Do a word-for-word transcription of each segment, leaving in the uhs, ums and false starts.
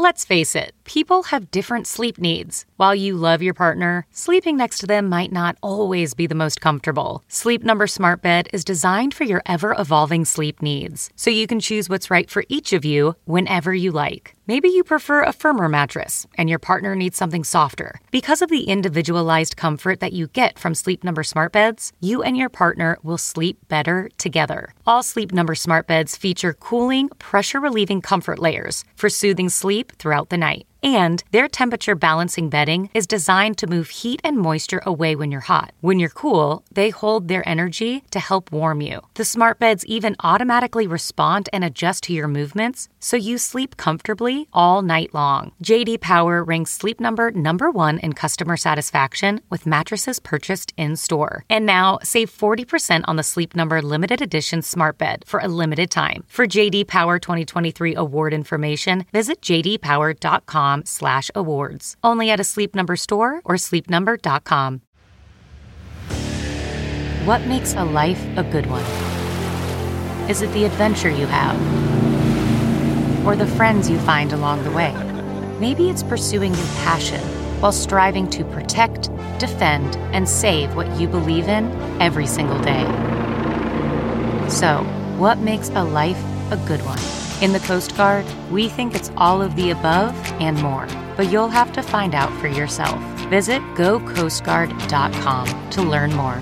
Let's face it, people have different sleep needs. While you love your partner, sleeping next to them might not always be the most comfortable. Sleep Number Smart Bed is designed for your ever-evolving sleep needs, so you can choose what's right for each of you whenever you like. Maybe you prefer a firmer mattress, and your partner needs something softer. Because of the individualized comfort that you get from Sleep Number Smart Beds, you and your partner will sleep better together. All Sleep Number Smart Beds feature cooling, pressure-relieving comfort layers for soothing sleep throughout the night. And their temperature balancing bedding is designed to move heat and moisture away when you're hot. When you're cool, they hold their energy to help warm you. The smart beds even automatically respond and adjust to your movements, so you sleep comfortably all night long. J D Power ranks Sleep Number number one in customer satisfaction with mattresses purchased in-store. And now, save forty percent on the Sleep Number limited edition smart bed for a limited time. For J D Power twenty twenty-three award information, visit j d power dot com slash awards. Only at a Sleep Number store or sleep number dot com. What makes a life a good one? Is it the adventure you have? Or the friends you find along the way? Maybe it's pursuing your passion while striving to protect, defend, and save what you believe in every single day. So, what makes a life a good one? In the Coast Guard, we think it's all of the above and more, but you'll have to find out for yourself. Visit go coast guard dot com to learn more.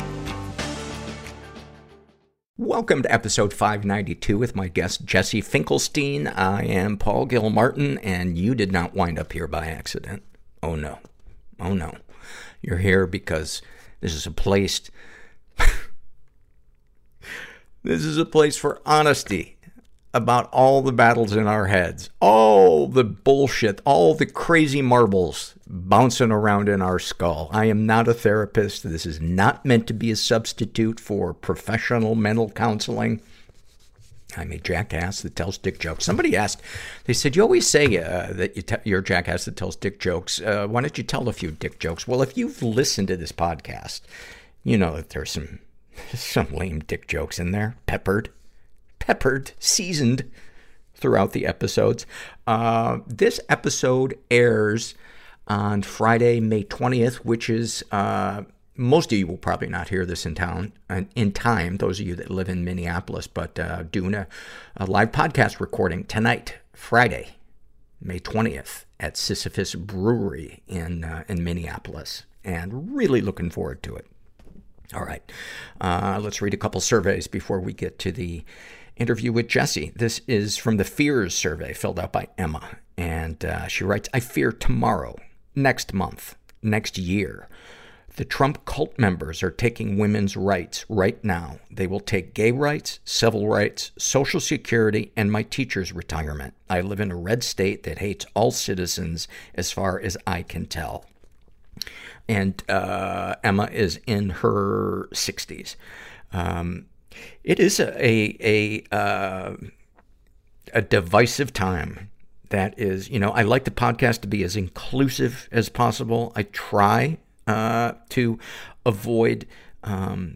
Welcome to episode five ninety-two with my guest, Jesse Finkelstein. I am Paul Gilmartin, and you did not wind up here by accident. Oh no. Oh no. You're here because this is a place... this is a place for honesty about all the battles in our heads, all the bullshit, all the crazy marbles bouncing around in our skull. I am not a therapist. This is not meant to be a substitute for professional mental counseling. I'm a jackass that tells dick jokes. Somebody asked, they said, you always say uh, that you te- you're a jackass that tells dick jokes. Uh, why don't you tell a few dick jokes? Well, if you've listened to this podcast, you know that there's some, some lame dick jokes in there, peppered. peppered, seasoned throughout the episodes. Uh, this episode airs on Friday, May twentieth, which is, uh, most of you will probably not hear this in town, uh, in time, those of you that live in Minneapolis, but, uh, doing a, a live podcast recording tonight, Friday, May twentieth at Sisyphus Brewery in, uh, in Minneapolis, and really looking forward to it. All right. Uh, let's read a couple surveys before we get to the interview with Jesse. This is from the Fears survey filled out by Emma. And uh, she writes, I fear tomorrow, next month, next year. The Trump cult members are taking women's rights right now. They will take gay rights, civil rights, Social Security, and my teacher's retirement. I live in a red state that hates all citizens as far as I can tell. And uh, Emma is in her sixties. Um, it is a a a, uh, a divisive time. That is, you know, I like the podcast to be as inclusive as possible. I try uh, to avoid um,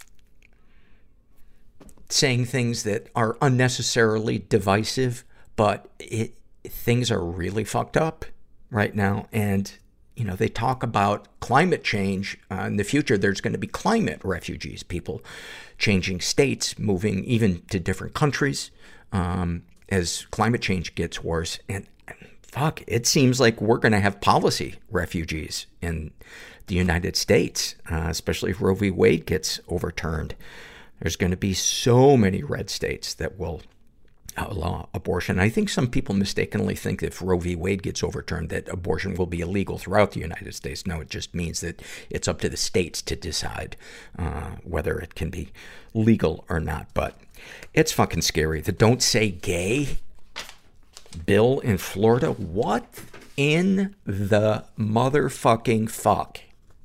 saying things that are unnecessarily divisive, but it, things are really fucked up right now, and you know, they talk about climate change. Uh, in the future, there's going to be climate refugees, people changing states, moving even to different countries um, as climate change gets worse. And fuck, it seems like we're going to have policy refugees in the United States, uh, especially if Roe v. Wade gets overturned. There's going to be so many red states that will outlaw abortion. I think some people mistakenly think that if Roe v. Wade gets overturned, that abortion will be illegal throughout the United States. No, it just means that it's up to the states to decide uh, whether it can be legal or not. But it's fucking scary. The Don't Say Gay bill in Florida. What in the motherfucking fuck?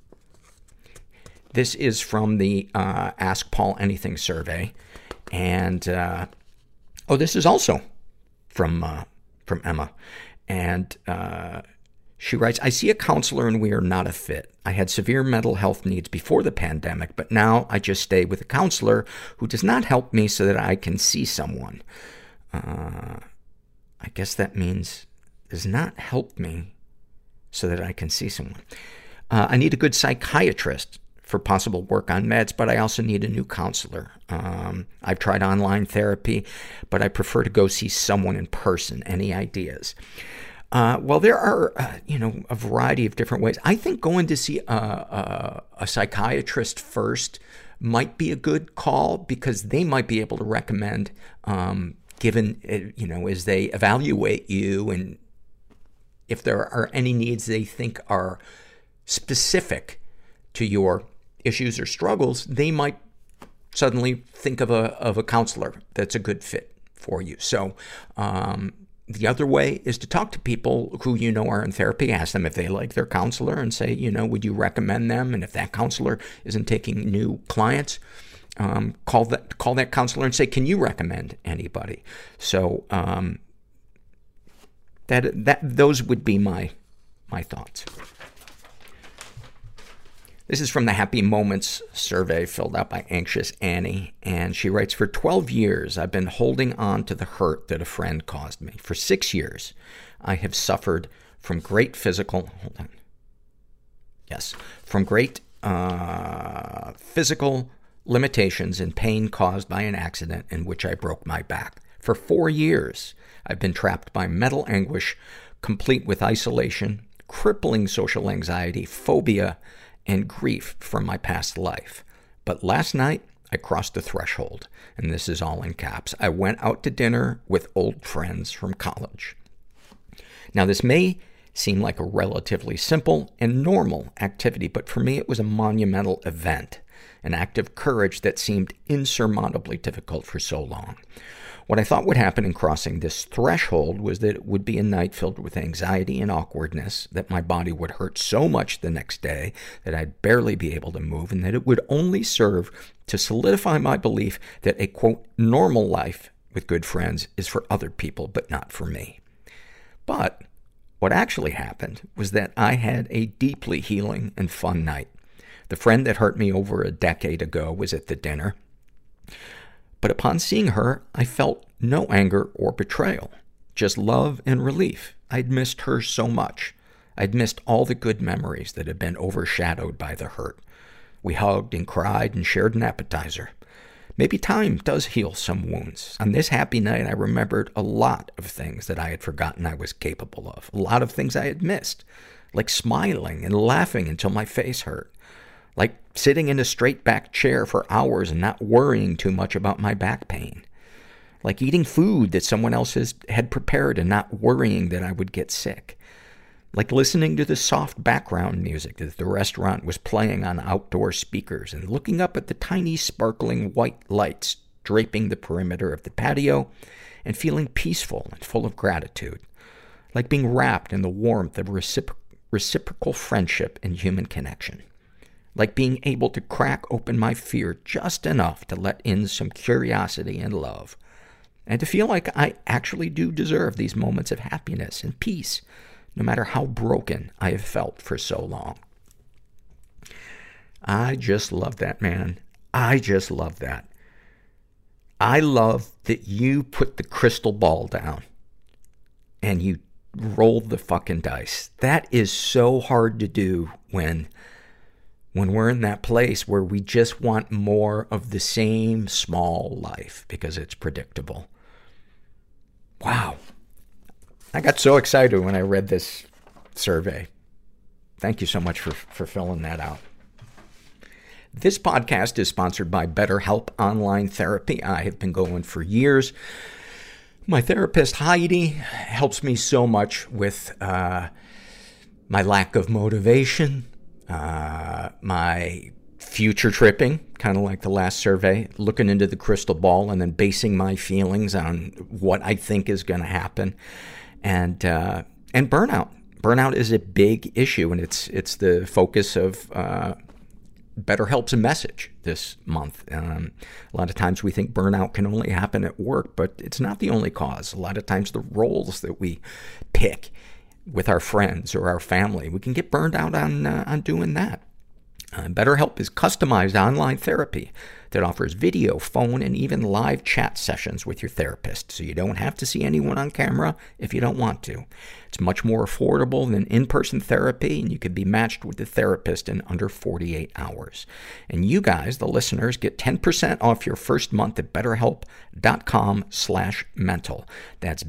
This is from the uh, Ask Paul Anything survey. And, uh, oh, this is also from, uh, from Emma. And, uh, she writes, I see a counselor and we are not a fit. I had severe mental health needs before the pandemic, but now I just stay with a counselor who does not help me so that I can see someone. Uh, I guess that means does not help me so that I can see someone. Uh, I need a good psychiatrist for possible work on meds, but I also need a new counselor. Um, I've tried online therapy, but I prefer to go see someone in person. Any ideas? Uh, well, there are, uh, you know, a variety of different ways. I think going to see a, a, a psychiatrist first might be a good call, because they might be able to recommend, um, given, you know, as they evaluate you, and if there are any needs they think are specific to your issues or struggles, they might suddenly think of a, of a counselor that's a good fit for you. So, um, the other way is to talk to people who you know are in therapy, ask them if they like their counselor, and say, you know, would you recommend them? And if that counselor isn't taking new clients, um, call that, call that counselor and say, can you recommend anybody? So, um, that, that, those would be my, my thoughts. This is from the Happy Moments survey filled out by Anxious Annie. And she writes, for twelve years, I've been holding on to the hurt that a friend caused me. For six years, I have suffered from great physical, hold on. Yes, from great, uh, physical limitations and pain caused by an accident in which I broke my back. For four years, I've been trapped by mental anguish, complete with isolation, crippling social anxiety, phobia, and grief from my past life. But last night, I crossed the threshold, and this is all in caps. I went out to dinner with old friends from college. Now, this may seem like a relatively simple and normal activity, but for me, it was a monumental event, an act of courage that seemed insurmountably difficult for so long. What I thought would happen in crossing this threshold was that it would be a night filled with anxiety and awkwardness, that my body would hurt so much the next day that I'd barely be able to move, and that it would only serve to solidify my belief that a, quote, normal life with good friends is for other people, but not for me. But what actually happened was that I had a deeply healing and fun night. The friend that hurt me over a decade ago was at the dinner. But upon seeing her, I felt no anger or betrayal, just love and relief. I'd missed her so much. I'd missed all the good memories that had been overshadowed by the hurt. We hugged and cried and shared an appetizer. Maybe time does heal some wounds. On this happy night, I remembered a lot of things that I had forgotten I was capable of. A lot of things I had missed, like smiling and laughing until my face hurt. Like sitting in a straight-back chair for hours and not worrying too much about my back pain. Like eating food that someone else has, had prepared and not worrying that I would get sick. Like listening to the soft background music that the restaurant was playing on outdoor speakers and looking up at the tiny sparkling white lights draping the perimeter of the patio and feeling peaceful and full of gratitude. Like being wrapped in the warmth of recipro- reciprocal friendship and human connection. Like being able to crack open my fear just enough to let in some curiosity and love. And to feel like I actually do deserve these moments of happiness and peace, no matter how broken I have felt for so long. I just love that, man. I just love that. I love that you put the crystal ball down and you rolled the fucking dice. That is so hard to do when When we're in that place where we just want more of the same small life because it's predictable. Wow. I got so excited when I read this survey. Thank you so much for, for filling that out. This podcast is sponsored by BetterHelp Online Therapy. I have been going for years. My therapist, Heidi, helps me so much with uh, my lack of motivation, Uh, my future tripping, kind of like the last survey, looking into the crystal ball and then basing my feelings on what I think is going to happen. And, uh, and burnout. Burnout is a big issue, and it's, it's the focus of, uh, BetterHelp's message this month. Um, a lot of times we think burnout can only happen at work, but it's not the only cause. A lot of times the roles that we pick with our friends or our family, we can get burned out on uh, on doing that. Uh, BetterHelp is customized online therapy that offers video, phone, and even live chat sessions with your therapist, so you don't have to see anyone on camera if you don't want to. It's much more affordable than in-person therapy, and you can be matched with a therapist in under forty-eight hours. And you guys, the listeners, get ten percent off your first month at betterhelp.com slash mental. That's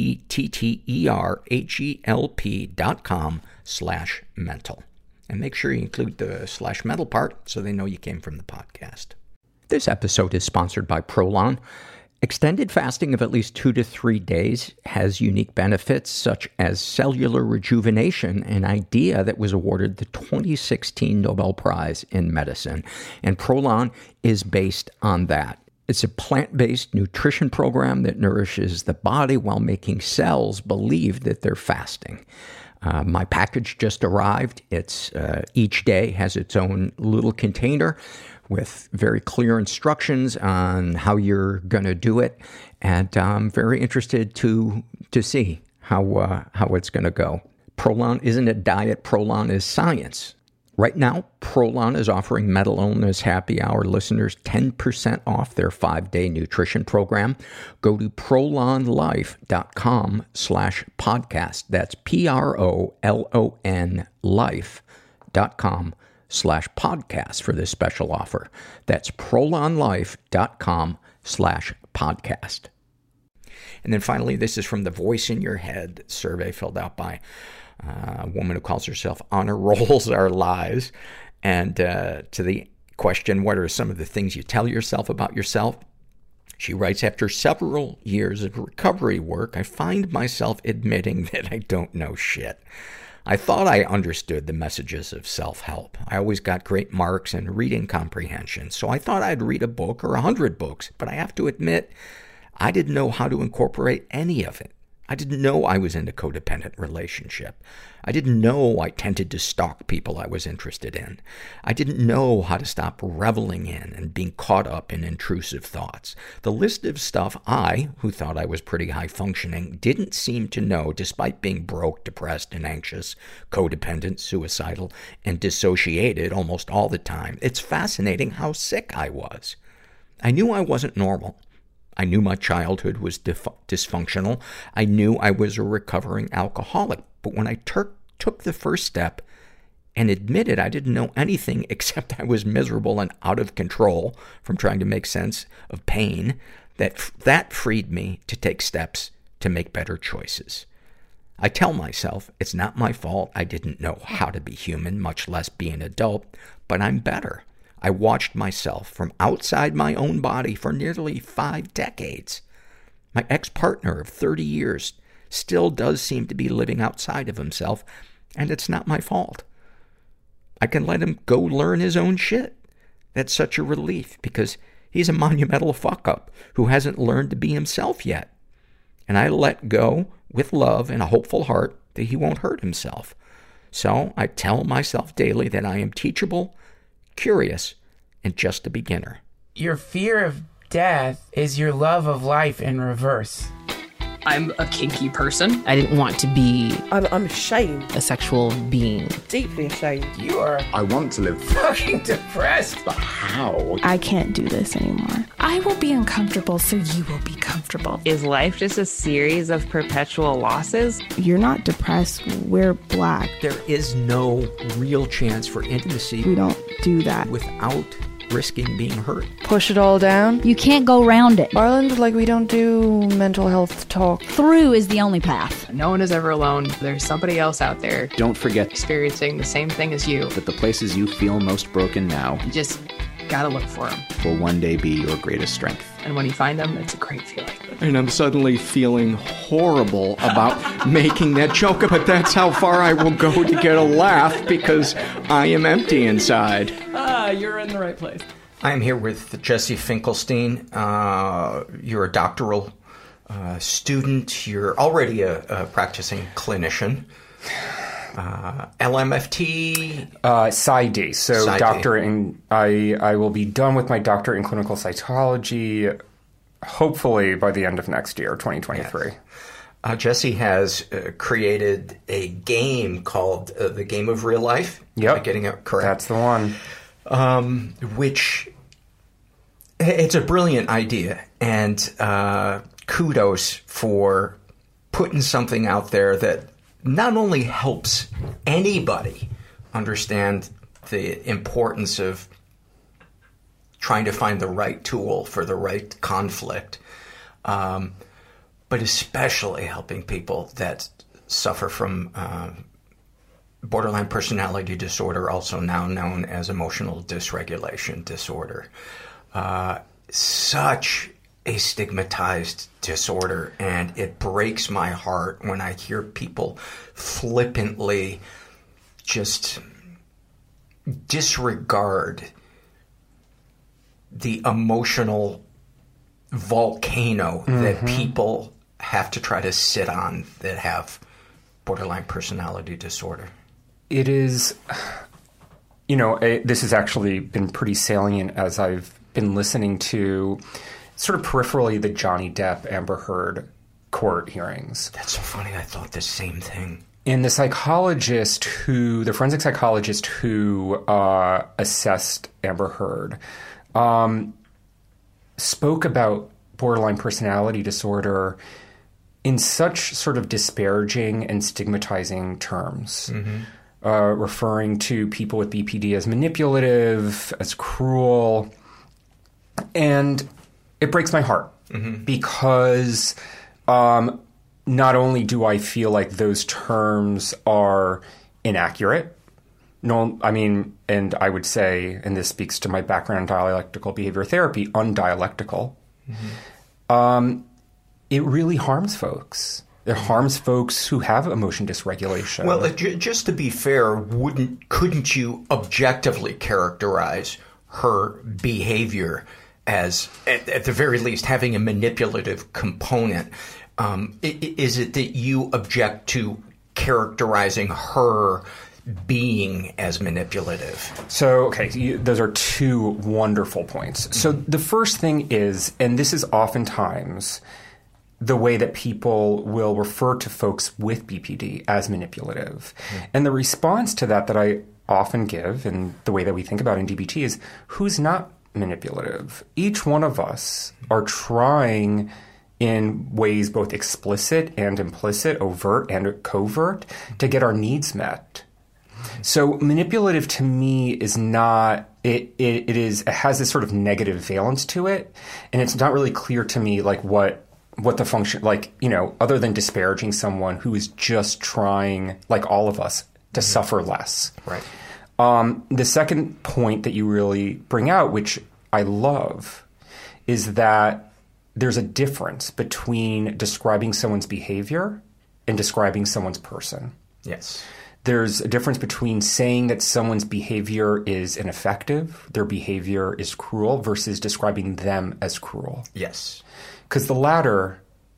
B-E-T-T-E-R-H-E-L-P dot com slash mental. And make sure you include the slash mental part so they know you came from the podcast. This episode is sponsored by Prolon. Extended fasting of at least two to three days has unique benefits such as cellular rejuvenation, an idea that was awarded the twenty sixteen Nobel Prize in Medicine. And Prolon is based on that. It's a plant-based nutrition program that nourishes the body while making cells believe that they're fasting. Uh, my package just arrived. It's uh, each day has its own little container with very clear instructions on how you're going to do it, and I'm very interested to to see how uh, how it's going to go. Prolon isn't a diet. Prolon is science. Right now, Prolon is offering Mental Illness Happy Hour listeners ten percent off their five-day nutrition program. Go to prolonlife.com slash podcast. That's P-R-O-L-O-N life.com slash podcast for this special offer. That's prolonlife.com slash podcast. And then finally, this is from the Voice in Your Head survey filled out by Uh, a woman who calls herself Honor Rolls Our Lies. And uh, to the question, what are some of the things you tell yourself about yourself? She writes, after several years of recovery work, I find myself admitting that I don't know shit. I thought I understood the messages of self-help. I always got great marks in reading comprehension, so I thought I'd read a book or a hundred books, but I have to admit, I didn't know how to incorporate any of it. I didn't know I was in a codependent relationship. I didn't know I tended to stalk people I was interested in. I didn't know how to stop reveling in and being caught up in intrusive thoughts. The list of stuff I, who thought I was pretty high functioning, didn't seem to know despite being broke, depressed, and anxious, codependent, suicidal, and dissociated almost all the time. It's fascinating how sick I was. I knew I wasn't normal. I knew my childhood was dif- dysfunctional. I knew I was a recovering alcoholic. But when I tur- took the first step and admitted I didn't know anything except I was miserable and out of control from trying to make sense of pain, that, f- that freed me to take steps to make better choices. I tell myself it's not my fault I didn't know how to be human, much less be an adult, but I'm better. I watched myself from outside my own body for nearly five decades. My ex-partner of thirty years still does seem to be living outside of himself, and it's not my fault. I can let him go learn his own shit. That's such a relief, because he's a monumental fuck-up who hasn't learned to be himself yet. And I let go with love and a hopeful heart that he won't hurt himself. So I tell myself daily that I am teachable, curious, and just a beginner. Your fear of death is your love of life in reverse. I'm a kinky person. I didn't want to be I'm, I'm ashamed. a sexual being. Deeply ashamed. You are I want to live. fucking depressed. But how? I can't do this anymore. I will be uncomfortable, so you will be comfortable. Is life just a series of perpetual losses? You're not depressed. We're black. There is no real chance for intimacy We don't do that. without risking being hurt. Push it all down. You can't go around it. Ireland, like, we don't do mental health talk. Through is the only path. No one is ever alone. There's somebody else out there Don't forget experiencing the same thing as you. that the places you feel most broken now You just gotta look for them. will one day be your greatest strength. And when you find them, it's a great feeling. And I'm suddenly feeling horrible about making that joke, but that's how far I will go to get a laugh, because I am empty inside. Ah, you're in the right place. I am here with Jesse Finkelstein. Uh, you're a doctoral uh, student. You're already a, a practicing clinician. Uh, L M F T? Uh, PsyD. So PsyD. doctorate in, I, I will be done with my doctorate in clinical psychology, hopefully by the end of next year, twenty twenty-three. Yes. Uh, Jesse has uh, created a game called uh, The Game of Real Life. Yep. Am I getting it correct? That's the one. Um, which It's a brilliant idea, and uh, kudos for putting something out there that not only helps anybody understand the importance of trying to find the right tool for the right conflict, um, but especially helping people that suffer from uh, borderline personality disorder, also now known as emotional dysregulation disorder. Uh, such a stigmatized disorder, and it breaks my heart when I hear people flippantly just disregard the emotional volcano mm-hmm. that people have to try to sit on that have borderline personality disorder. It is, you know, it, this has actually been pretty salient as I've been listening to sort of peripherally the Johnny Depp Amber Heard court hearings. That's so funny. I thought the same thing. And the psychologist who, the forensic psychologist who uh, assessed Amber Heard um, spoke about borderline personality disorder in such sort of disparaging and stigmatizing terms, mm-hmm. uh, referring to people with B P D as manipulative, as cruel. And it breaks my heart mm-hmm. because um, not only do I feel like those terms are inaccurate, no, I mean, and I would say, and this speaks to my background in dialectical behavior therapy, undialectical. Mm-hmm. Um, it really harms folks. It harms folks who have emotion dysregulation. Well, just to be fair, wouldn't couldn't you objectively characterize her behavior as, at, at the very least, having a manipulative component? Um, is it that you object to characterizing her being as manipulative? So, okay, you, those are two wonderful points. So the first thing is, and this is oftentimes the way that people will refer to folks with B P D as manipulative. Mm. And the response to that that I often give, and the way that we think about in D B T, is who's not manipulative? Each one of us are trying in ways both explicit and implicit, overt and covert, to get our needs met. So manipulative to me is not, it, it, it is, it has this sort of negative valence to it. And it's not really clear to me like what, what the function, like, you know, other than disparaging someone who is just trying, like all of us, to mm-hmm. suffer less. Right. Um, the second point that you really bring out, which I love, is that there's a difference between describing someone's behavior and describing someone's person. Yes. There's a difference between saying that someone's behavior is ineffective, their behavior is cruel, versus describing them as cruel. Yes. Because the latter,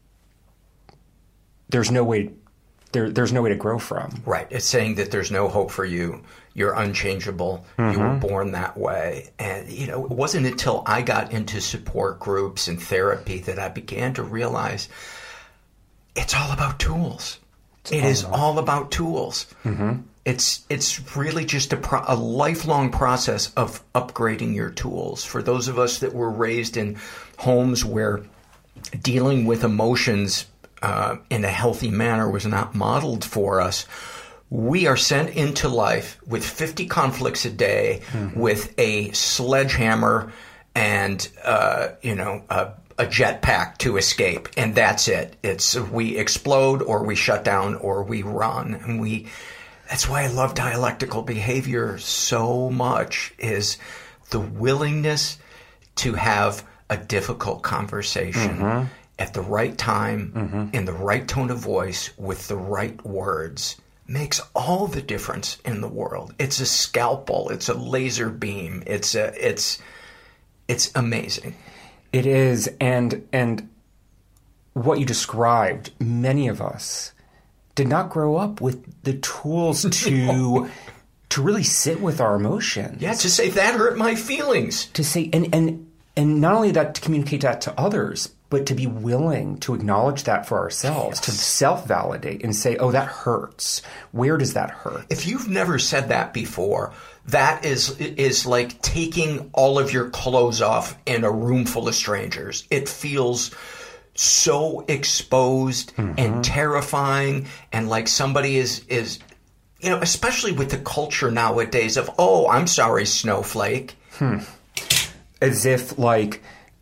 there's no way, there, there's no way to grow from. Right. It's saying that there's no hope for you. You're unchangeable. Mm-hmm. You were born that way. And, you know, it wasn't until I got into support groups and therapy that I began to realize it's all about tools. It's it all is about. all about tools. Mm-hmm. It's it's really just a, pro- a lifelong process of upgrading your tools. For those of us that were raised in homes where dealing with emotions uh, in a healthy manner was not modeled for us, we are sent into life with fifty conflicts a day, mm-hmm. with a sledgehammer and, uh, you know, a, a jetpack to escape. And that's it. It's we explode or we shut down or we run. And we, that's why I love dialectical behavior so much, is the willingness to have a difficult conversation mm-hmm. at the right time, mm-hmm. in the right tone of voice, with the right words. Makes all the difference in the world. It's a scalpel. It's a laser beam. It's a, it's, it's amazing. It is. And, and what you described, many of us did not grow up with the tools to, no. to really sit with our emotions. Yeah. To say that hurt my feelings. To say, and, and, and not only that, to communicate that to others, but to be willing to acknowledge that for ourselves, yes. to self-validate and say, oh, that hurts. Where does that hurt? If you've never said that before, that is is like taking all of your clothes off in a room full of strangers. It feels so exposed mm-hmm. and terrifying, and like somebody is is you know, especially with the culture nowadays of, oh, I'm sorry, snowflake. Hmm. As if like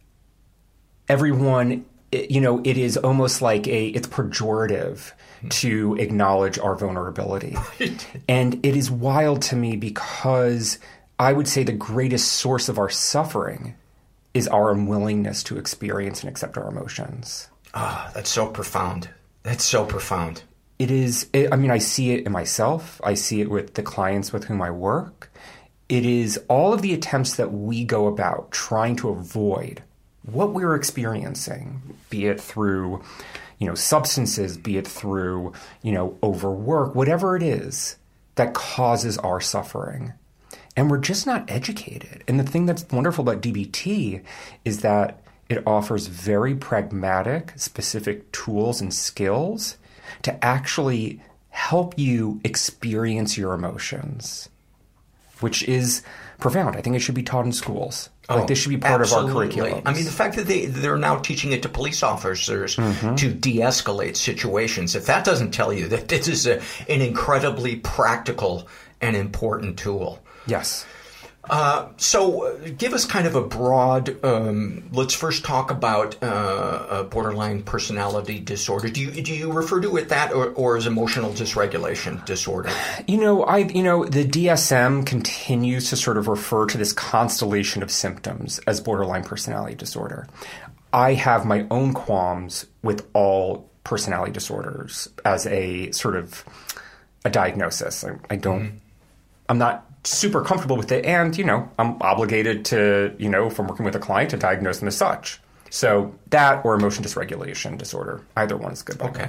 everyone, you know, it is almost like a it's pejorative to acknowledge our vulnerability. Right. And it is wild to me because I would say the greatest source of our suffering is our unwillingness to experience and accept our emotions. Ah, oh, that's so profound. That's so profound. It is, I mean, I see it in myself. I see it with the clients with whom I work. It is all of the attempts that we go about trying to avoid what we're experiencing, be it through, you know, substances, be it through, you know, overwork, whatever it is that causes our suffering. And we're just not educated. And the thing that's wonderful about D B T is that it offers very pragmatic, specific tools and skills to actually help you experience your emotions, which is profound. I think it should be taught in schools. Oh, like this should be part absolutely. of our curriculum. I mean, the fact that they, they're now teaching it to police officers mm-hmm. to de-escalate situations, if that doesn't tell you that this is a, an incredibly practical and important tool. Yes. Uh, so uh, give us kind of a broad, um, let's first talk about uh, uh, borderline personality disorder. Do you do you refer to it that or, or as emotional dysregulation disorder? You know, I you know, the D S M continues to sort of refer to this constellation of symptoms as borderline personality disorder. I have my own qualms with all personality disorders as a sort of a diagnosis. I, I don't, mm-hmm. I'm not super comfortable with it. And, you know, I'm obligated to, you know, from working with a client to diagnose them as such. So that or emotion dysregulation disorder, either one is good. Okay.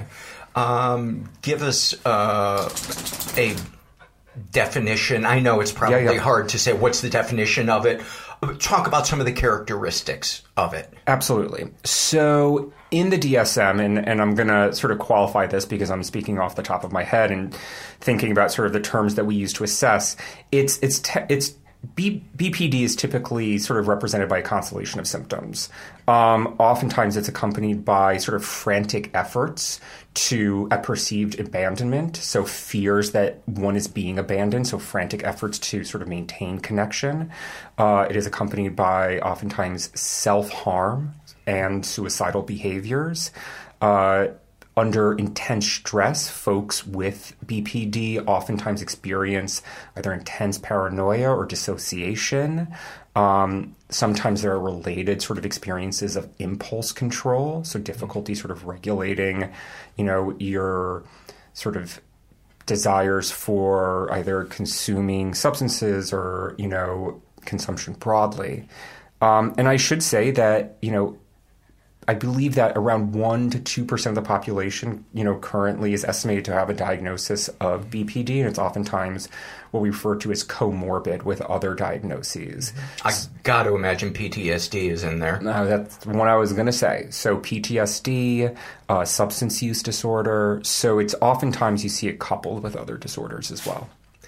Um, give us uh, a definition. I know it's probably yeah, yeah. hard to say what's the definition of it. Talk about some of the characteristics of it. Absolutely. So in the D S M, and, and I'm going to sort of qualify this because I'm speaking off the top of my head and thinking about sort of the terms that we use to assess, it's it's te- it's B- BPD is typically sort of represented by a constellation of symptoms. Um, oftentimes it's accompanied by sort of frantic efforts to a perceived abandonment, so fears that one is being abandoned, so frantic efforts to sort of maintain connection. Uh, it is accompanied by oftentimes self-harm and suicidal behaviors. Uh, Under intense stress, folks with B P D oftentimes experience either intense paranoia or dissociation. Um, sometimes there are related sort of experiences of impulse control, so difficulty sort of regulating, you know, your sort of desires for either consuming substances or, you know, consumption broadly. Um, and I should say that, you know, I believe that around one to two percent of the population, you know, currently is estimated to have a diagnosis of B P D, and it's oftentimes what we refer to as comorbid with other diagnoses. I got to imagine P T S D is in there. No, that's what I was going to say. So P T S D, uh, substance use disorder. So it's oftentimes you see it coupled with other disorders as well.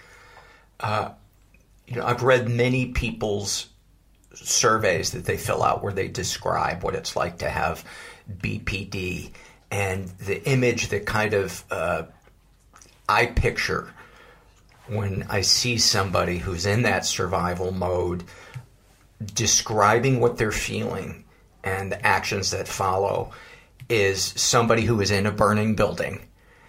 Uh, you know, I've read many people's surveys that they fill out where they describe what it's like to have B P D, and the image that kind of uh, I picture when I see somebody who's in that survival mode describing what they're feeling and the actions that follow is somebody who is in a burning building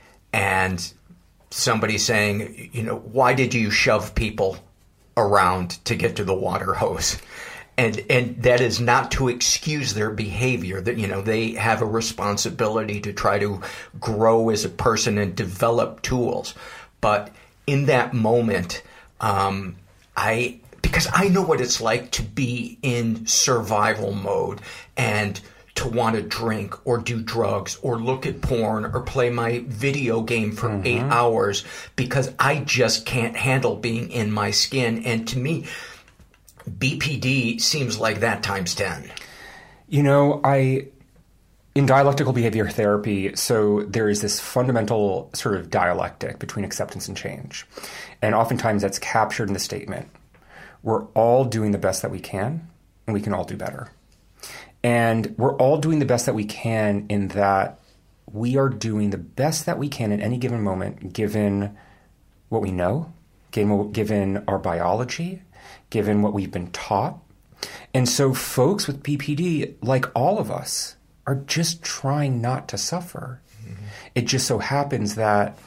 and somebody saying, you know, why did you shove people around to get to the water hose? And and that is not to excuse their behavior. That, you know, they have a responsibility to try to grow as a person and develop tools. But in that moment, um, I because I know what it's like to be in survival mode and to want to drink or do drugs or look at porn or play my video game for mm-hmm. eight hours because I just can't handle being in my skin. And to me, B P D seems like that times ten. You know, I in dialectical behavior therapy, so there is this fundamental sort of dialectic between acceptance and change. And oftentimes that's captured in the statement, we're all doing the best that we can, and we can all do better. And we're all doing the best that we can in that we are doing the best that we can at any given moment, given what we know, given, given our biology, given what we've been taught. And so folks with B P D, like all of us, are just trying not to suffer. Mm-hmm. It just so happens that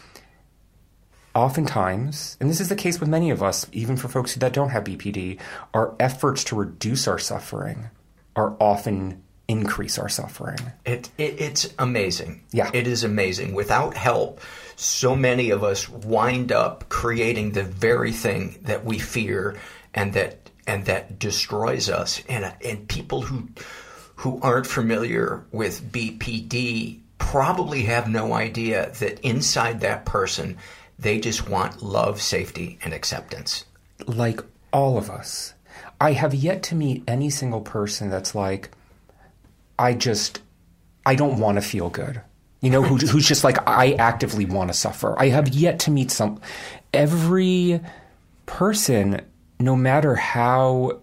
oftentimes, and this is the case with many of us, even for folks that don't have B P D, our efforts to reduce our suffering are often increase our suffering. It, it it's amazing. Yeah. It is amazing. Without help, so many of us wind up creating the very thing that we fear and that and that destroys us. And and people who who aren't familiar with B P D probably have no idea that inside that person, they just want love, safety, and acceptance. Like all of us. I have yet to meet any single person that's like, I just, I don't want to feel good. You know, who, who's just like, I actively want to suffer. I have yet to meet some, every person, no matter how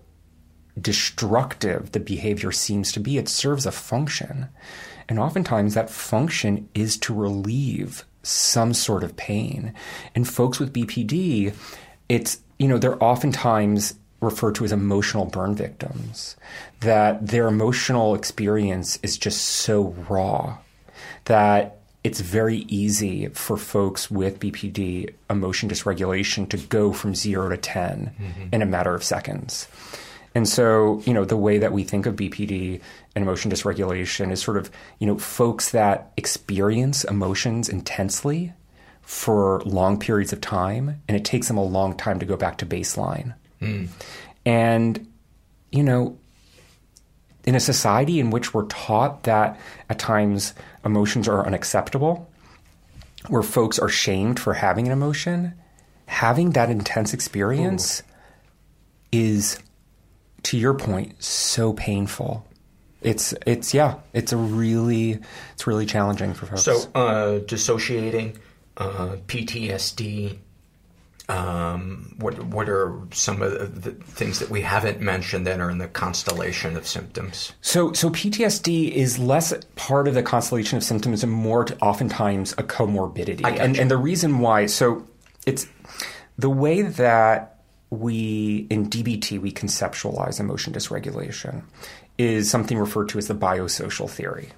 destructive the behavior seems to be, it serves a function. And oftentimes that function is to relieve some sort of pain. And folks with B P D, it's, you know, they're oftentimes referred to as emotional burn victims, that their emotional experience is just so raw that it's very easy for folks with B P D emotion dysregulation to go from zero to ten mm-hmm. in a matter of seconds. And so, you know, the way that we think of B P D and emotion dysregulation is sort of, you know, folks that experience emotions intensely for long periods of time, and it takes them a long time to go back to baseline. Mm. And, you know, in a society in which we're taught that at times emotions are unacceptable, where folks are shamed for having an emotion, having that intense experience Ooh. is, to your point, so painful. It's, it's, yeah, it's a really, it's really challenging for folks. So, uh, dissociating, uh, P T S D, Um, what what are some of the things that we haven't mentioned that are in the constellation of symptoms? So so P T S D is less part of the constellation of symptoms and more to oftentimes a comorbidity. And and the reason why, so it's the way that we, in D B T, we conceptualize emotion dysregulation is something referred to as the biosocial theory.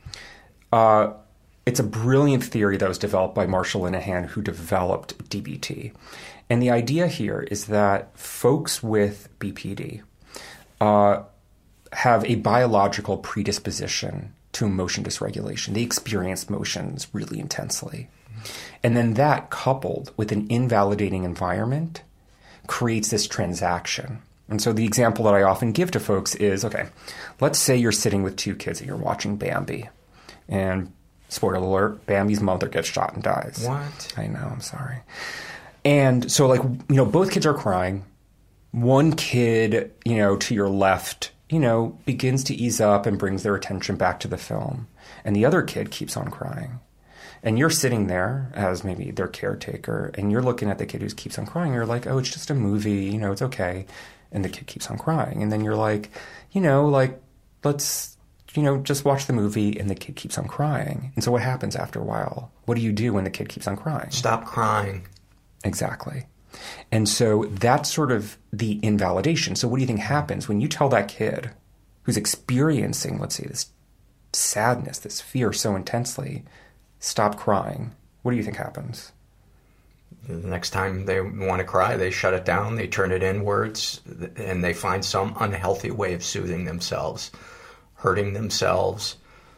Uh, It's a brilliant theory that was developed by Marshall Linehan, who developed D B T. And the idea here is that folks with B P D uh, have a biological predisposition to emotion dysregulation. They experience emotions really intensely. And then that, coupled with an invalidating environment, creates this transaction. And so the example that I often give to folks is, okay, let's say you're sitting with two kids and you're watching Bambi. And spoiler alert, Bambi's mother gets shot and dies. What? I know, I'm sorry. And so, like, you know, both kids are crying. One kid, you know, to your left, you know, begins to ease up and brings their attention back to the film. And the other kid keeps on crying. And you're sitting there as maybe their caretaker, and you're looking at the kid who keeps on crying. You're like, oh, it's just a movie, you know, it's okay. And the kid keeps on crying. And then you're like, you know, like, let's, you know, just watch the movie, and the kid keeps on crying. And so what happens after a while? What do you do when the kid keeps on crying? Stop crying. Exactly. And so that's sort of the invalidation. So what do you think happens when you tell that kid who's experiencing, let's say, this sadness, this fear so intensely, stop crying? What do you think happens? The next time they want to cry, they shut it down, they turn it inwards, and they find some unhealthy way of soothing themselves, hurting themselves,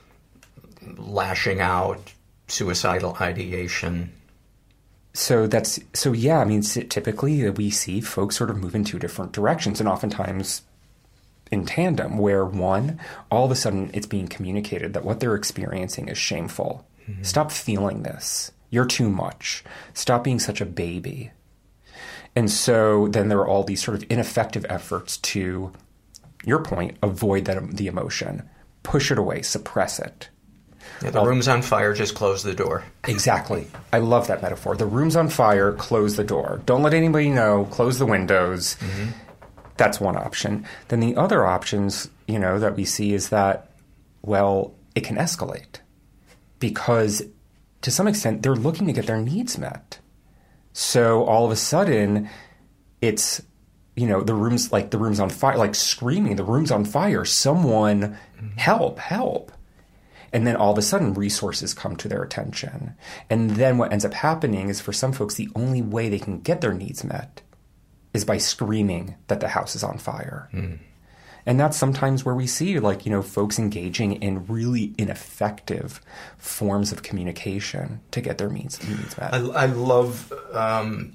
lashing out, suicidal ideation. So that's, so yeah, I mean, typically we see folks sort of move in two different directions, and oftentimes in tandem, where one, all of a sudden it's being communicated that what they're experiencing is shameful. Mm-hmm. Stop feeling this. You're too much. Stop being such a baby. And so then there are all these sort of ineffective efforts to, your point, avoid that the emotion, push it away, suppress it. Yeah, the room's on fire, just close the door. Exactly. I love that metaphor. The room's on fire, close the door. Don't let anybody know, close the windows. Mm-hmm. That's one option. Then the other options, you know, that we see is that, well, it can escalate. Because to some extent, they're looking to get their needs met. So all of a sudden, it's, you know, the room's like the room's on fire, like screaming, the room's on fire. Someone mm-hmm. help, help. And then all of a sudden, resources come to their attention. And then what ends up happening is for some folks, the only way they can get their needs met is by screaming that the house is on fire. Mm. And that's sometimes where we see, like, you know, folks engaging in really ineffective forms of communication to get their needs, needs met. I, I love um,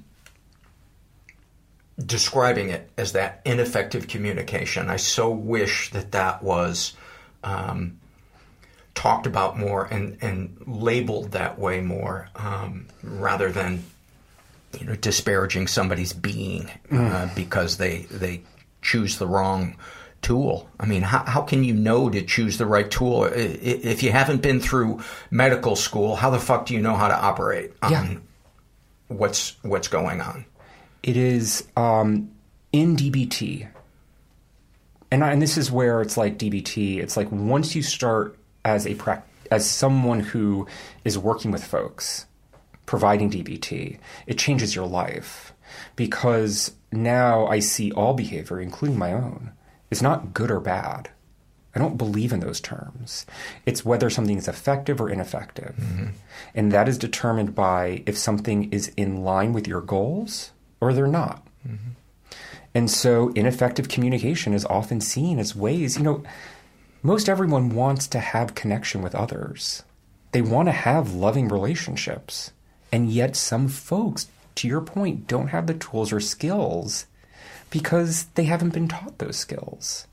describing it as that ineffective communication. I so wish that that was um, talked about more and, and labeled that way more, um, rather than, you know, disparaging somebody's being uh, mm. because they they choose the wrong tool. I mean, how, how can you know to choose the right tool? If you haven't been through medical school, how the fuck do you know how to operate on yeah. what's what's going on? It is um, in D B T, and I, and this is where it's like D B T. It's like once you start as a pra- as someone who is working with folks, providing D B T, it changes your life, because now I see all behavior, including my own, is not good or bad. I don't believe in those terms. It's whether something is effective or ineffective. Mm-hmm. And that is determined by if something is in line with your goals or they're not. Mm-hmm. And so ineffective communication is often seen as ways, you know, most everyone wants to have connection with others. They want to have loving relationships. And yet some folks, to your point, don't have the tools or skills because they haven't been taught those skills.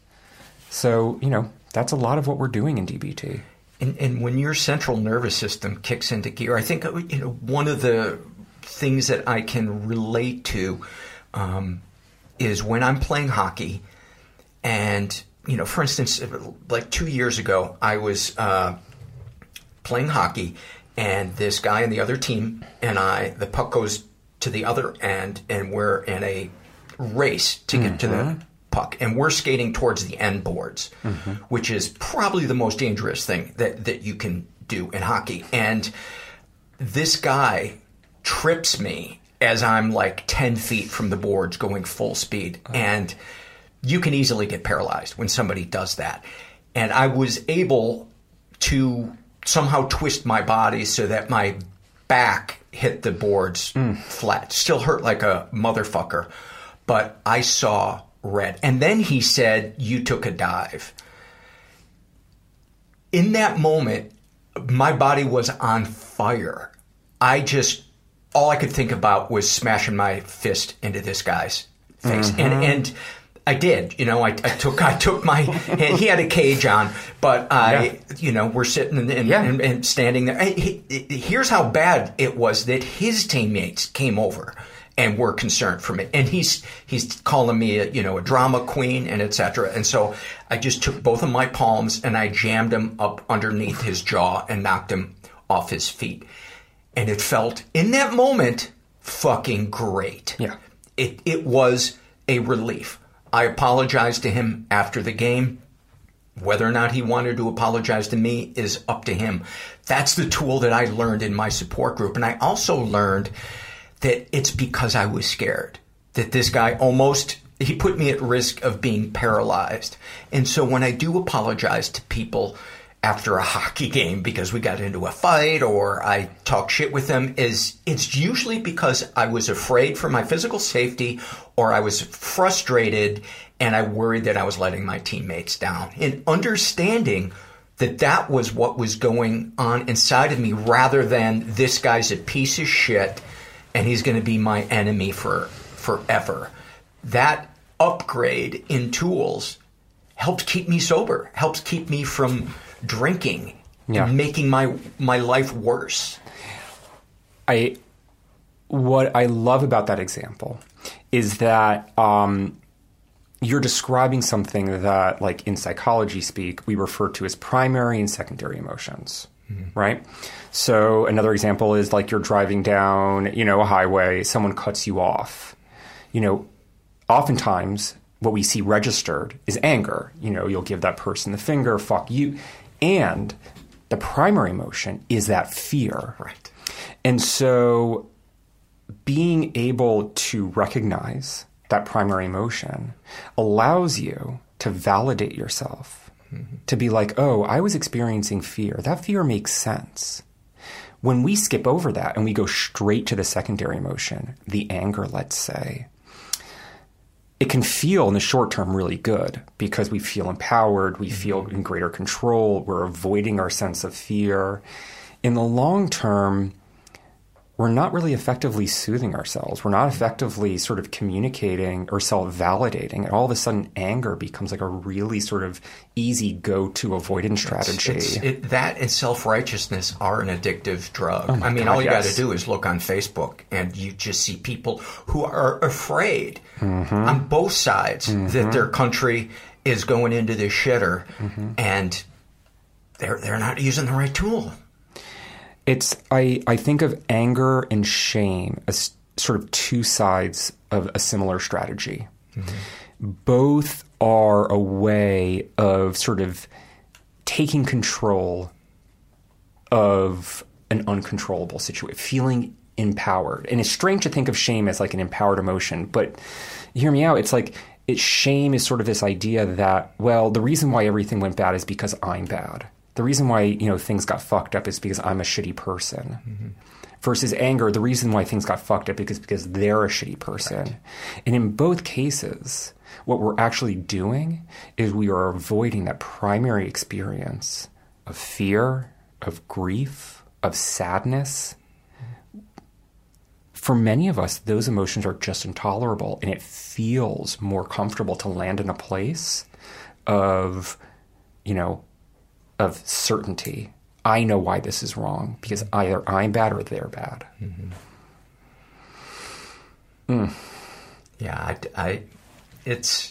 So, you know, that's a lot of what we're doing in D B T. And, and when your central nervous system kicks into gear, I think, you know, one of the things that I can relate to um, is when I'm playing hockey and, you know, for instance, like two years ago, I was uh, playing hockey, and this guy on the other team and I, the puck goes to the other end, and we're in a race to get mm-hmm. to the puck, and we're skating towards the end boards, mm-hmm. which is probably the most dangerous thing that, that you can do in hockey. And this guy trips me as I'm like ten feet from the boards going full speed. Oh. And you can easily get paralyzed when somebody does that. And I was able to somehow twist my body so that my back hit the boards mm. flat. Still hurt like a motherfucker, but I saw red. And then he said, "You took a dive." In that moment, my body was on fire. I just, all I could think about was smashing my fist into this guy's face. Mm-hmm. And, and I did, you know, I, I took, I took my, he had a cage on, but I, yeah. you know, we're sitting and, and, yeah. and, and standing there. He, he, here's how bad it was that his teammates came over and were concerned for me. And he's, he's calling me a, you know, a drama queen and et cetera. And so I just took both of my palms and I jammed him up underneath his jaw and knocked him off his feet. And it felt, in that moment, fucking great. Yeah. It, it was a relief. I apologized to him after the game. Whether or not he wanted to apologize to me is up to him. That's the tool that I learned in my support group. And I also learned that it's because I was scared. That this guy almost, he put me at risk of being paralyzed. And so when I do apologize to people after a hockey game because we got into a fight or I talk shit with them, is it's usually because I was afraid for my physical safety or I was frustrated and I worried that I was letting my teammates down. And understanding that that was what was going on inside of me rather than this guy's a piece of shit and he's going to be my enemy for forever. That upgrade in tools helped keep me sober, helps keep me from drinking, yeah. making my my life worse. I what I love about that example is that um, you're describing something that, like in psychology speak, we refer to as primary and secondary emotions, mm-hmm. right? So another example is like you're driving down, you know, a highway, someone cuts you off. You know, oftentimes what we see registered is anger. You know, you'll give that person the finger, fuck you. And the primary emotion is that fear. Right. And so being able to recognize that primary emotion allows you to validate yourself, mm-hmm. to be like, oh, I was experiencing fear. That fear makes sense. When we skip over that and we go straight to the secondary emotion, the anger, let's say, it can feel in the short term really good because we feel empowered, we mm-hmm. feel in greater control, we're avoiding our sense of fear. In the long term, we're not really effectively soothing ourselves. We're not effectively sort of communicating or self-validating. And all of a sudden, anger becomes like a really sort of easy go-to avoidance strategy. It's, it's, it, that and self-righteousness are an addictive drug. Oh my I mean, God, all you yes. got to do is look on Facebook, and you just see people who are afraid mm-hmm. on both sides mm-hmm. that their country is going into the shitter, mm-hmm. and they're they're not using the right tool. It's I, I think of anger and shame as sort of two sides of a similar strategy. Mm-hmm. Both are a way of sort of taking control of an uncontrollable situation, feeling empowered. And it's strange to think of shame as like an empowered emotion, but hear me out. It's like it's shame is sort of this idea that, well, the reason why everything went bad is because I'm bad. The reason why, you know, things got fucked up is because I'm a shitty person. Mm-hmm. Versus anger, the reason why things got fucked up is because they're a shitty person. Right. And in both cases, what we're actually doing is we are avoiding that primary experience of fear, of grief, of sadness. For many of us, those emotions are just intolerable, and it feels more comfortable to land in a place of, you know, of certainty. I know why this is wrong because either I'm bad or they're bad. Mm-hmm. Mm. Yeah, I, I, it's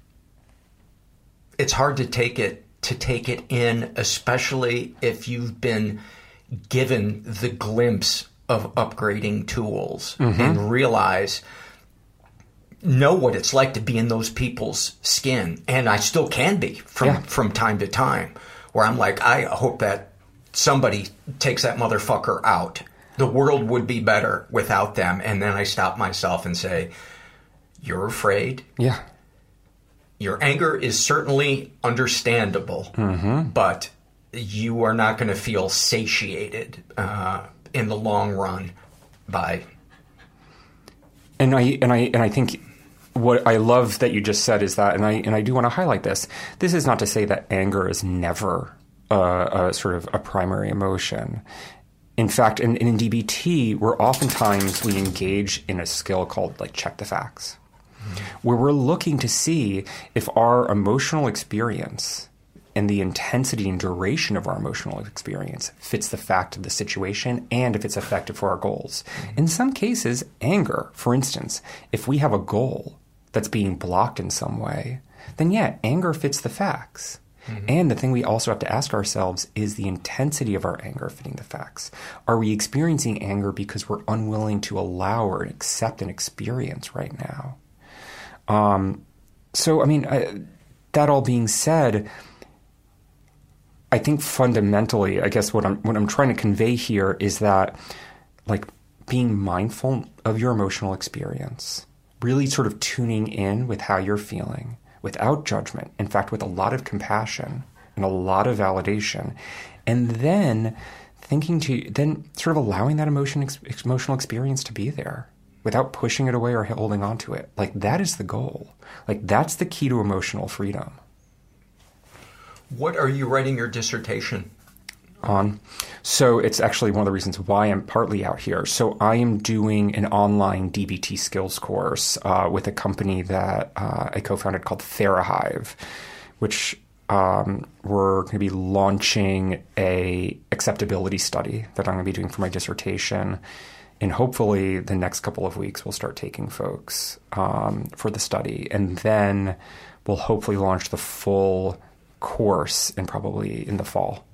it's hard to take it to take it in, especially if you've been given the glimpse of upgrading tools mm-hmm. and realize. Know what it's like to be in those people's skin, and I still can be from yeah. from time to time. Where I'm like, I hope that somebody takes that motherfucker out. The world would be better without them. And then I stop myself and say, you're afraid. Yeah. Your anger is certainly understandable, mm-hmm. but you are not going to feel satiated uh, in the long run by. And I and I and I think. What I love that you just said is that, and I and I do want to highlight this. This is not to say that anger is never uh, a sort of a primary emotion. In fact, in, in D B T, we're oftentimes we engage in a skill called like check the facts, mm-hmm. where we're looking to see if our emotional experience and the intensity and duration of our emotional experience fits the fact of the situation and if it's effective for our goals. Mm-hmm. In some cases, anger, for instance, if we have a goal that's being blocked in some way, then yeah, anger fits the facts. Mm-hmm. And the thing we also have to ask ourselves is the intensity of our anger fitting the facts. Are we experiencing anger because we're unwilling to allow or accept an experience right now? Um, so, I mean, I, that all being said, I think fundamentally, I guess what I'm what I'm trying to convey here is that, like, being mindful of your emotional experience, really sort of tuning in with how you're feeling without judgment, in fact, with a lot of compassion and a lot of validation, and then thinking to, then sort of allowing that emotion, ex, emotional experience to be there without pushing it away or holding on to it. Like, that is the goal. Like, that's the key to emotional freedom. What are you writing your dissertation on? So it's actually one of the reasons why I'm partly out here. So I am doing an online D B T skills course uh, with a company that uh, I co-founded called TheraHive, which um, we're going to be launching a acceptability study that I'm going to be doing for my dissertation And hopefully the next couple of weeks we'll start taking folks um, for the study. And then we'll hopefully launch the full course in probably in the fall.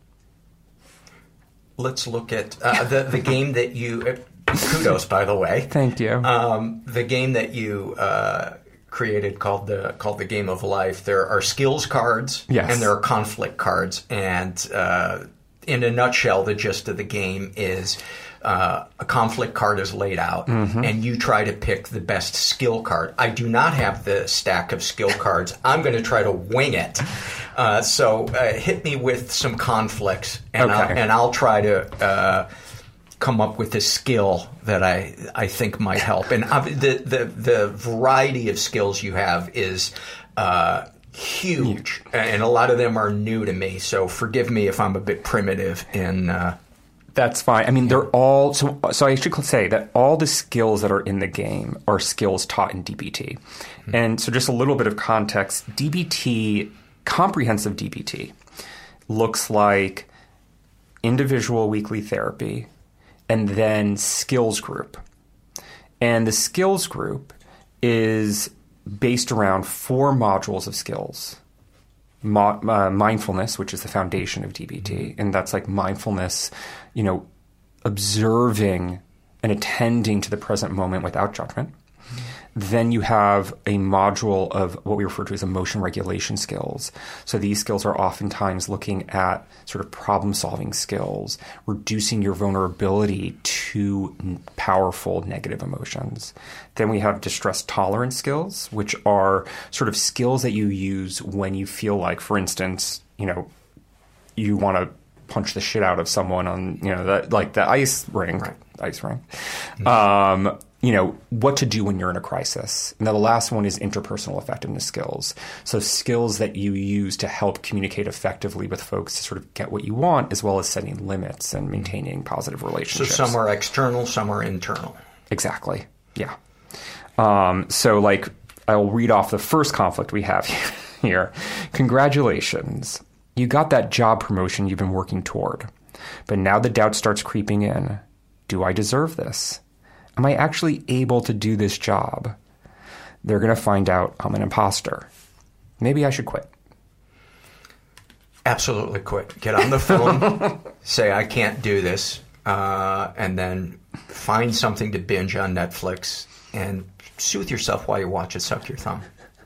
Let's look at uh, the, the game that you... Uh, kudos, by the way. Thank you. Um, the game that you uh, created called the called the Game of Life. There are skills cards, yes. and there are conflict cards. And uh, in a nutshell, the gist of the game is uh, a conflict card is laid out, mm-hmm. and you try to pick the best skill card. I do not have the stack of skill cards. I'm going to try to wing it. Uh, so uh, hit me with some conflicts, and, okay. I'll, and I'll try to... Uh, come up with a skill that I I think might help. And the the, the variety of skills you have is uh, huge, and a lot of them are new to me. So forgive me if I'm a bit primitive in. Uh, That's fine. I mean, they're all so. So I should say that all the skills that are in the game are skills taught in D B T, mm-hmm. and so just a little bit of context. D B T, comprehensive D B T, looks like individual weekly therapy. And then skills group. And the skills group is based around four modules of skills. Mo- uh, mindfulness, which is the foundation of D B T. And that's like mindfulness, you know, observing and attending to the present moment without judgment. Mm-hmm. Then you have a module of what we refer to as emotion regulation skills. So these skills are oftentimes looking at sort of problem-solving skills, reducing your vulnerability to powerful negative emotions. Then we have distress tolerance skills, which are sort of skills that you use when you feel like, for instance, you know, you want to punch the shit out of someone on, you know, the, like the ice rink, right. ice rink. Mm-hmm. Um, you know, what to do when you're in a crisis. And then the last one is interpersonal effectiveness skills. So skills that you use to help communicate effectively with folks to sort of get what you want, as well as setting limits and maintaining positive relationships. So some are external, some are internal. Exactly. Yeah. Um, so like, I'll read off the first conflict we have here. Congratulations. You got that job promotion you've been working toward. But now the doubt starts creeping in. Do I deserve this? Am I actually able to do this job? They're going to find out I'm an imposter. Maybe I should quit. Absolutely quit. Get on the phone, say I can't do this, uh, and then find something to binge on Netflix and soothe yourself while you watch it. Suck your thumb.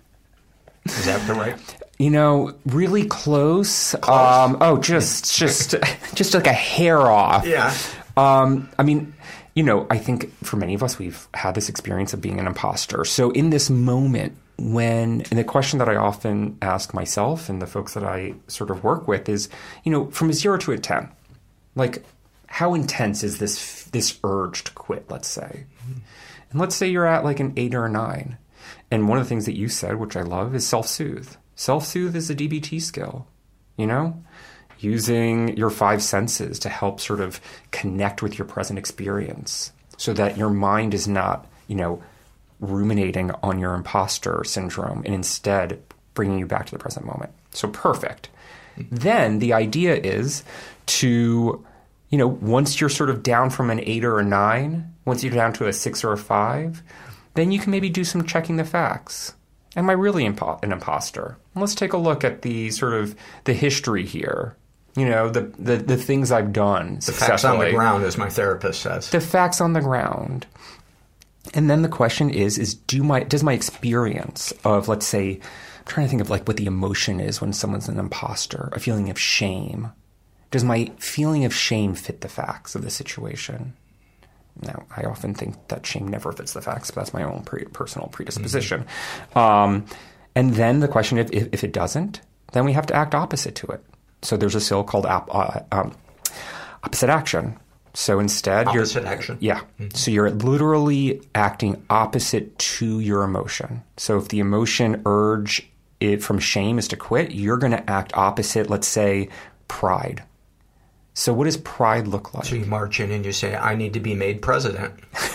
Is that the right? You know, really close. close. Um, oh, just, just, just like a hair off. Yeah. Um, I mean, you know, I think for many of us, we've had this experience of being an imposter. So in this moment when, and the question that I often ask myself and the folks that I sort of work with is, you know, from a zero to a ten, like how intense is this, this urge to quit, let's say? Mm-hmm. And let's say you're at like an eight or a nine. And one of the things that you said, which I love, is self-soothe. Self-soothe is a D B T skill, you know? Using your five senses to help sort of connect with your present experience so that your mind is not, you know, ruminating on your imposter syndrome and instead bringing you back to the present moment. So perfect. Then the idea is to, you know, once you're sort of down from an eight or a nine, once you're down to a six or a five, then you can maybe do some checking the facts. Am I really impo- an imposter? Let's take a look at the sort of the history here. You know, the, the, the things I've done The facts on the ground, as my therapist says. The facts on the ground. And then the question is, is do my does my experience of, let's say, I'm trying to think of like what the emotion is when someone's an imposter, a feeling of shame. Does my feeling of shame fit the facts of the situation? Now, I often think that shame never fits the facts, but that's my own pre- personal predisposition. Mm-hmm. Um, and then the question, if, if, if it doesn't, then we have to act opposite to it. So there's a skill called ap- uh, um, opposite action. So instead, opposite you're, action. Yeah. Mm-hmm. So you're literally acting opposite to your emotion. So if the emotion urge it from shame is to quit, you're going to act opposite, let's say, pride. So what does pride look like? So you march in and you say, I need to be made president.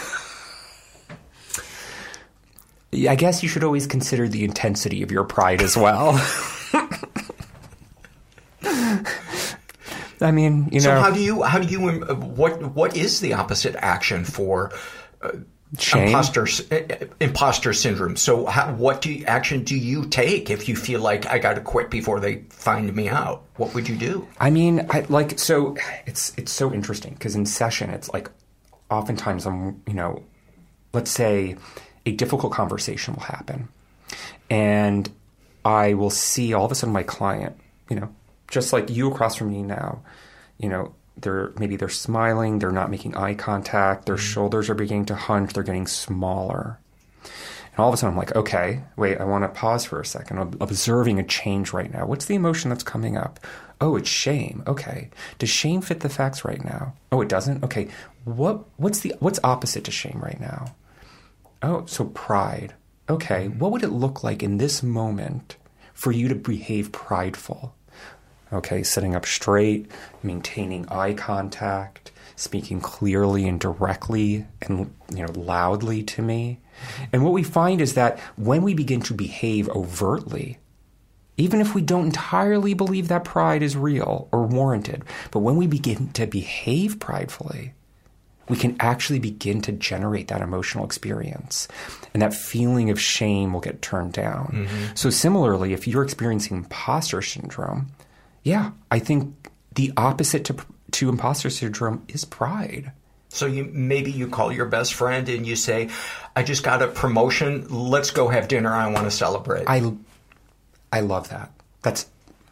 I guess you should always consider the intensity of your pride as well. I mean, you know. So how do you, how do you, what, what is the opposite action for uh, shame? Imposter, imposter syndrome? So how, what do you, action do you take if you feel like I got to quit before they find me out? What would you do? I mean, I, like, so it's, it's so interesting because in session, it's like oftentimes I'm, you know, let's say a difficult conversation will happen and I will see all of a sudden my client, you know, just like you across from me now, you know, they're maybe they're smiling, they're not making eye contact, their mm-hmm. shoulders are beginning to hunch, they're getting smaller. And all of a sudden I'm like, okay, wait, I want to pause for a second. I'm observing a change right now. What's the emotion that's coming up? Oh, it's shame. Okay. Does shame fit the facts right now? Oh, it doesn't? Okay. What what's the what's opposite to shame right now? Oh, so pride. Okay. What would it look like in this moment for you to behave prideful? Okay, sitting up straight, maintaining eye contact, speaking clearly and directly and, you know, loudly to me. And what we find is that when we begin to behave overtly, even if we don't entirely believe that pride is real or warranted, but when we begin to behave pridefully, we can actually begin to generate that emotional experience. And that feeling of shame will get turned down. Mm-hmm. So similarly, if you're experiencing imposter syndrome, yeah, I think the opposite to to imposter syndrome is pride. So you maybe you call your best friend and you say, I just got a promotion. Let's go have dinner. I want to celebrate. I, I love that. That's,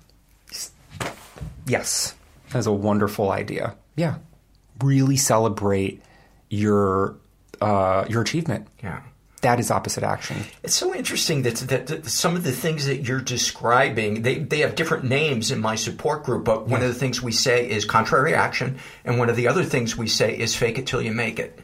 yes, that's a wonderful idea. Yeah. Really celebrate your uh, your achievement. Yeah. That is opposite action. It's so interesting that, that, that some of the things that you're describing, they, they have different names in my support group, but one yeah. of the things we say is contrary action, and one of the other things we say is fake it till you make it.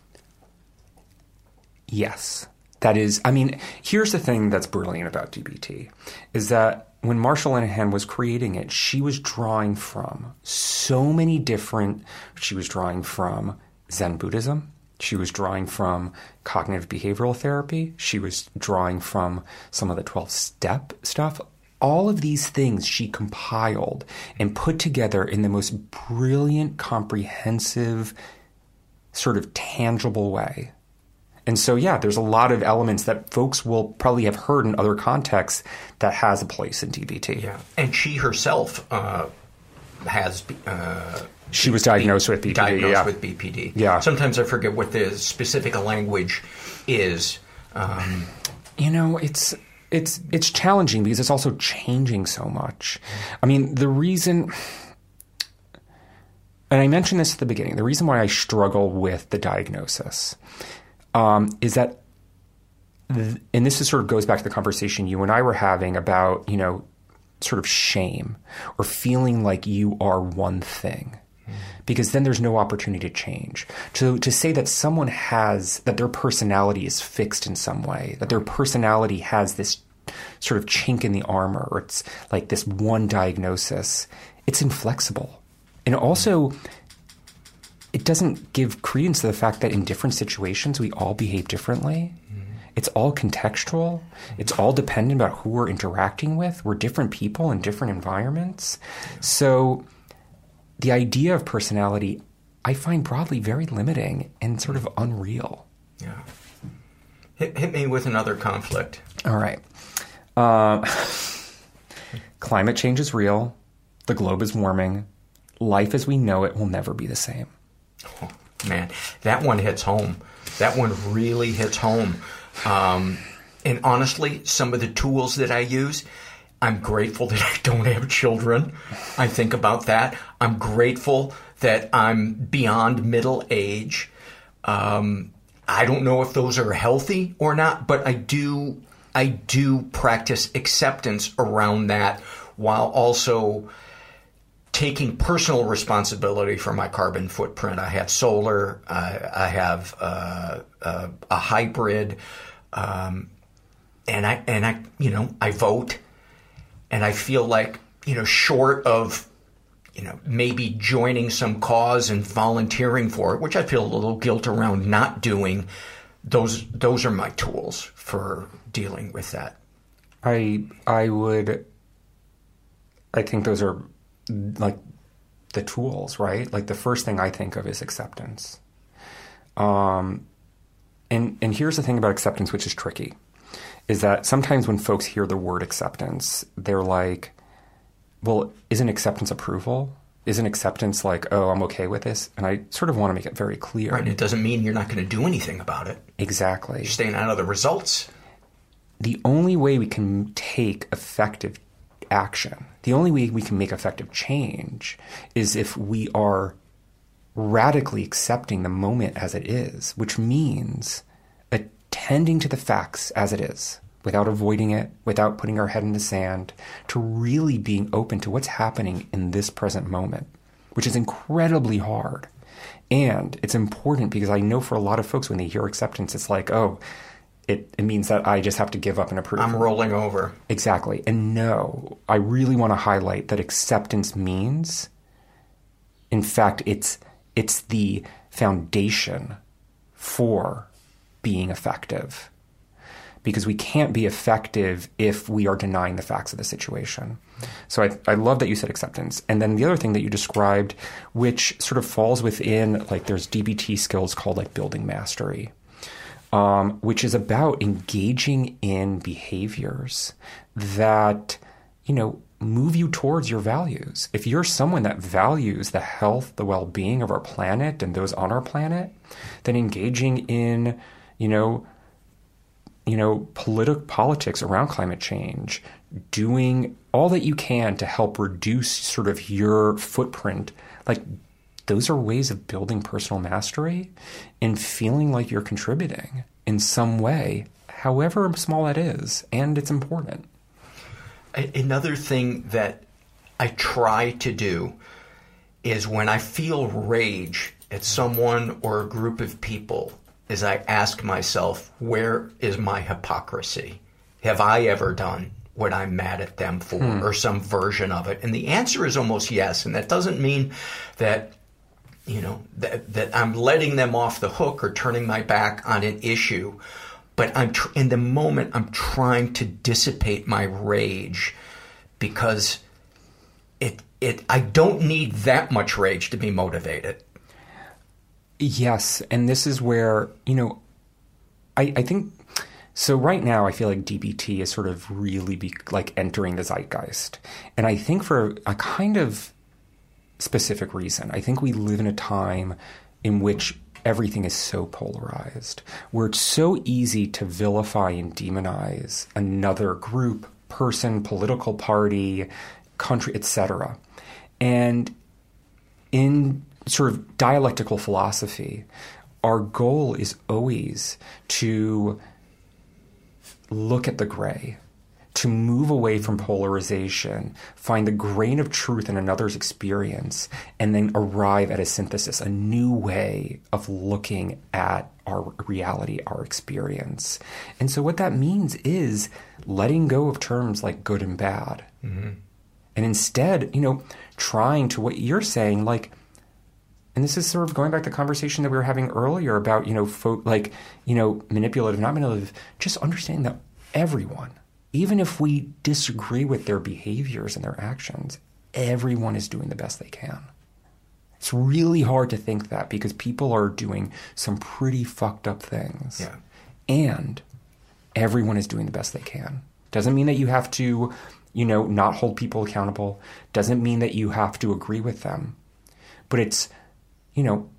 Yes. That is, I mean, here's the thing that's brilliant about D B T, is that when Marsha Linehan was creating it, she was drawing from so many different, she was drawing from Zen Buddhism. She was drawing from cognitive behavioral therapy. She was drawing from some of the twelve-step stuff. All of these things she compiled and put together in the most brilliant, comprehensive, sort of tangible way. And so, yeah, there's a lot of elements that folks will probably have heard in other contexts that has a place in D B T. Yeah, and she herself uh, has... Uh, She was diagnosed B- with B P D. Diagnosed yeah. with B P D. Yeah. Sometimes I forget what the specific language is. Um, you know, it's it's it's challenging because it's also changing so much. I mean, the reason, and I mentioned this at the beginning, the reason why I struggle with the diagnosis um, is that, th- and this is sort of goes back to the conversation you and I were having about, you know, sort of shame or feeling like you are one thing. Because then there's no opportunity to change. To to say that someone has, that their personality is fixed in some way, that their personality has this sort of chink in the armor, or it's like this one diagnosis, it's inflexible. And also, it doesn't give credence to the fact that in different situations, we all behave differently. It's all contextual. It's all dependent about who we're interacting with. We're different people in different environments. So the idea of personality, I find broadly very limiting and sort of unreal. Yeah. Hit, hit me with another conflict. All right. Uh, climate change is real. The globe is warming. Life as we know it will never be the same. Oh, man, that one hits home. That one really hits home. Um, and honestly, some of the tools that I use, I'm grateful that I don't have children. I think about that. I'm grateful that I'm beyond middle age. Um, I don't know if those are healthy or not, but I do, I do practice acceptance around that while also taking personal responsibility for my carbon footprint. I have solar. I, I have uh, uh, a hybrid, um, and I and I you know I vote, and I feel like you know short of you know maybe joining some cause and volunteering for it, which I feel a little guilt around not doing. Those those are my tools for dealing with that. I I would. I think those are. Like, the tools, right? Like the first thing I think of is acceptance. Um, and, and here's the thing about acceptance, which is tricky, is that sometimes when folks hear the word acceptance, they're like, well, isn't acceptance approval? Isn't acceptance like, oh, I'm okay with this? And I sort of want to make it very clear. Right, and it doesn't mean you're not going to do anything about it. Exactly. You're staying out of the results. The only way we can take effective action, the only way we can make effective change is if we are radically accepting the moment as it is, which means attending to the facts as it is, without avoiding it, without putting our head in the sand, to really being open to what's happening in this present moment, which is incredibly hard. And it's important because I know for a lot of folks, when they hear acceptance, it's like, oh, it, it means that I just have to give up and approve. I'm rolling over. Exactly. And no, I really want to highlight that acceptance means, in fact, it's it's the foundation for being effective. Because we can't be effective if we are denying the facts of the situation. So I, I love that you said acceptance. And then the other thing that you described, which sort of falls within, like there's D B T skills called like building mastery, um, which is about engaging in behaviors that, you know, move you towards your values. If you're someone that values the health, the well-being of our planet and those on our planet, then engaging in, you know, you know, politi- politics around climate change, doing all that you can to help reduce sort of your footprint, like those are ways of building personal mastery and feeling like you're contributing in some way, however small that is, and it's important. Another thing that I try to do is when I feel rage at someone or a group of people, is I ask myself, where is my hypocrisy? Have I ever done what I'm mad at them for, hmm. or some version of it? And the answer is almost yes. And that doesn't mean that, you know, that, that I'm letting them off the hook or turning my back on an issue. But I'm tr- in the moment, I'm trying to dissipate my rage because it it I don't need that much rage to be motivated. Yes, and this is where, you know, I, I think, so right now I feel like D B T is sort of really be, like entering the zeitgeist. And I think for a kind of specific reason. I think we live in a time in which everything is so polarized, where it's so easy to vilify and demonize another group, person, political party, country, et cetera. And in sort of dialectical philosophy, our goal is always to look at the gray, to move away from polarization, find the grain of truth in another's experience, and then arrive at a synthesis, a new way of looking at our reality, our experience. And so what that means is letting go of terms like good and bad. Mm-hmm. And instead, you know, trying to what you're saying, like, and this is sort of going back to the conversation that we were having earlier about, you know, fo- like, you know, manipulative, not manipulative, just understanding that everyone, even if we disagree with their behaviors and their actions, everyone is doing the best they can. It's really hard to think that because people are doing some pretty fucked up things. Yeah. And everyone is doing the best they can. Doesn't mean that you have to, you know, not hold people accountable. Doesn't mean that you have to agree with them. But it's, you know,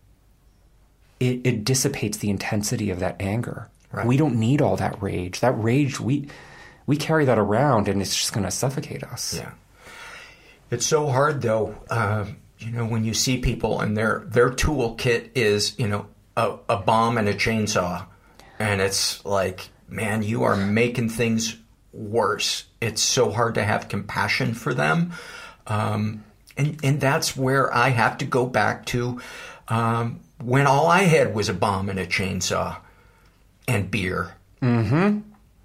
it, it dissipates the intensity of that anger. Right. We don't need all that rage. That rage, we we carry that around and it's just going to suffocate us. Yeah. It's so hard, though, uh, you know, when you see people and their, their toolkit is, you know, a, a bomb and a chainsaw. And it's like, man, you are making things worse. It's so hard to have compassion for them. Um, and, and that's where I have to go back to um, when all I had was a bomb and a chainsaw and beer. Mm-hmm.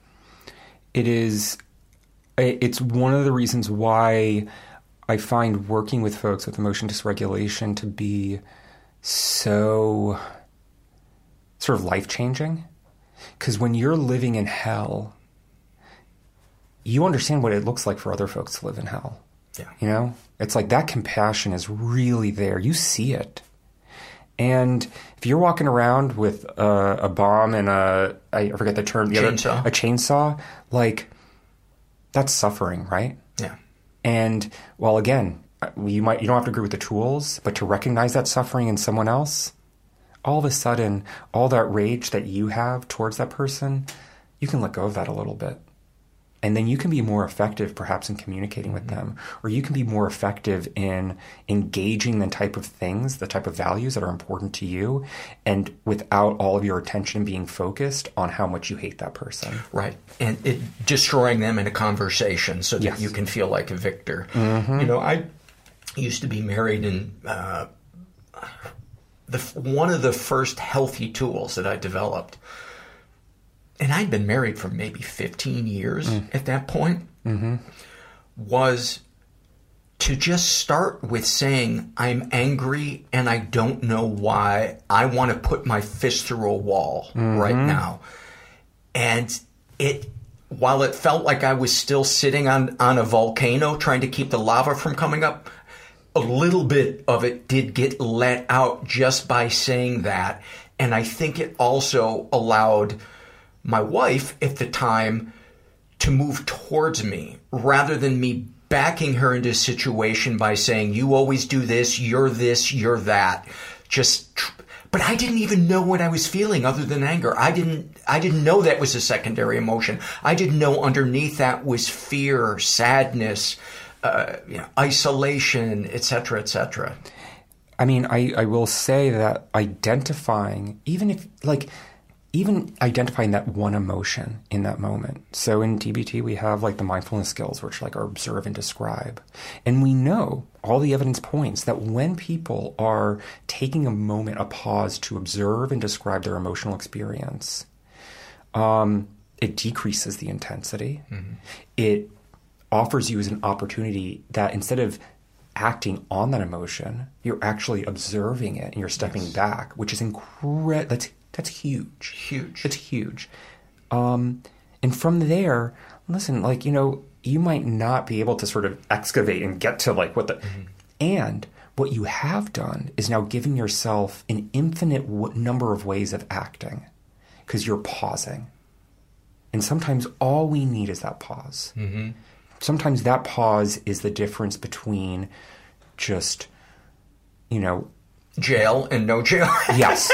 It is, it's one of the reasons why I find working with folks with emotion dysregulation to be so sort of life-changing. Because when you're living in hell, you understand what it looks like for other folks to live in hell. Yeah. You know, it's like that compassion is really there. You see it. And if you're walking around with a, a bomb and a, I forget the term, the chainsaw. Other, a chainsaw, like that's suffering, right? Yeah. And well, again, you might, you don't have to agree with the tools, but to recognize that suffering in someone else, all of a sudden, all that rage that you have towards that person, you can let go of that a little bit. And then you can be more effective perhaps in communicating with them, or you can be more effective in engaging the type of things, the type of values that are important to you, and without all of your attention being focused on how much you hate that person. Right. And it destroying them in a conversation so that Yes. you can feel like a victor. Mm-hmm. You know, I used to be married, and uh, the one of the first healthy tools that I developed, and I'd been married for maybe fifteen years mm. at that point, mm-hmm. was to just start with saying, I'm angry and I don't know why. I want to put my fist through a wall mm-hmm. right now. And it, while it felt like I was still sitting on, on a volcano trying to keep the lava from coming up, a little bit of it did get let out just by saying that. And I think it also allowed my wife at the time to move towards me rather than me backing her into a situation by saying, you always do this, you're this, you're that. Just, but I didn't even know what I was feeling other than anger. I didn't, I didn't know that was a secondary emotion. I didn't know underneath that was fear, sadness, uh, you know, isolation, et cetera, et cetera. I mean, I, I will say that identifying, even if like, even identifying that one emotion in that moment. So in T B T, we have like the mindfulness skills, which like are observe and describe. And we know all the evidence points that when people are taking a moment, a pause to observe and describe their emotional experience, um, it decreases the intensity. Mm-hmm. It offers you as an opportunity that instead of acting on that emotion, you're actually observing it and you're stepping yes. back, which is incredible. That's That's huge. Huge. It's huge. Um, and from there, listen, like, you know, you might not be able to sort of excavate and get to like what the, mm-hmm. and what you have done is now giving yourself an infinite w- number of ways of acting because you're pausing. And sometimes all we need is that pause. Mm-hmm. Sometimes that pause is the difference between just, you know, jail and no jail. Yes.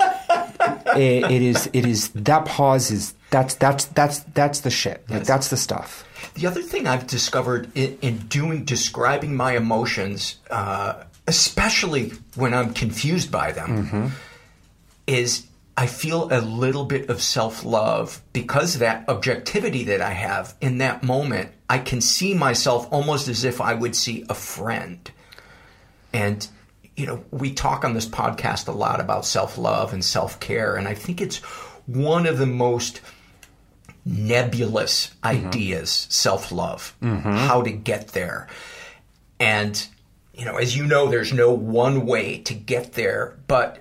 It, it is. It is. That pause is. That's. That's. That's. That's the shit. Like, yes. That's the stuff. The other thing I've discovered in, in doing describing my emotions, uh, especially when I'm confused by them, mm-hmm. is I feel a little bit of self-love because of that objectivity that I have in that moment. I can see myself almost as if I would see a friend, and. You know, we talk on this podcast a lot about self-love and self-care, and I think it's one of the most nebulous mm-hmm. ideas, self-love, mm-hmm. how to get there. And, you know, as you know, there's no one way to get there, but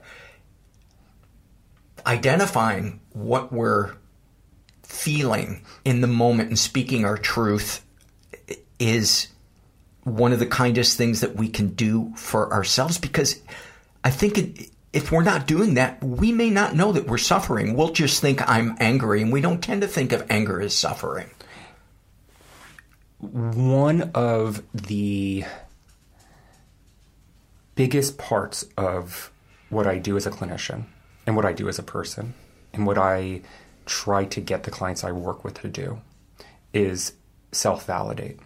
identifying what we're feeling in the moment and speaking our truth is one of the kindest things that we can do for ourselves, because I think it, if we're not doing that, we may not know that we're suffering. We'll just think I'm angry, and we don't tend to think of anger as suffering. One of the biggest parts of what I do as a clinician and what I do as a person and what I try to get the clients I work with to do is self-validate.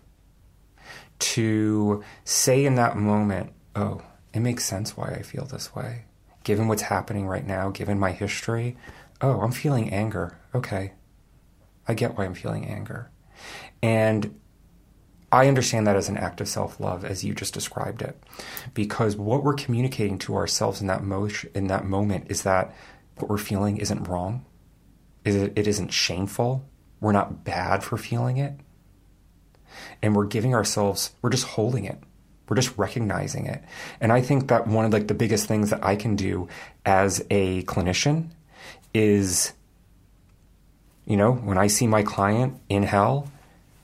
To say in that moment, oh, it makes sense why I feel this way. Given what's happening right now, given my history, oh, I'm feeling anger. Okay, I get why I'm feeling anger. And I understand that as an act of self-love, as you just described it. Because what we're communicating to ourselves in that, mo- in that moment is that what we're feeling isn't wrong. It, it isn't shameful. We're not bad for feeling it. And we're giving ourselves, we're just holding it. We're just recognizing it. And I think that one of like the biggest things that I can do as a clinician is, you know, when I see my client in hell,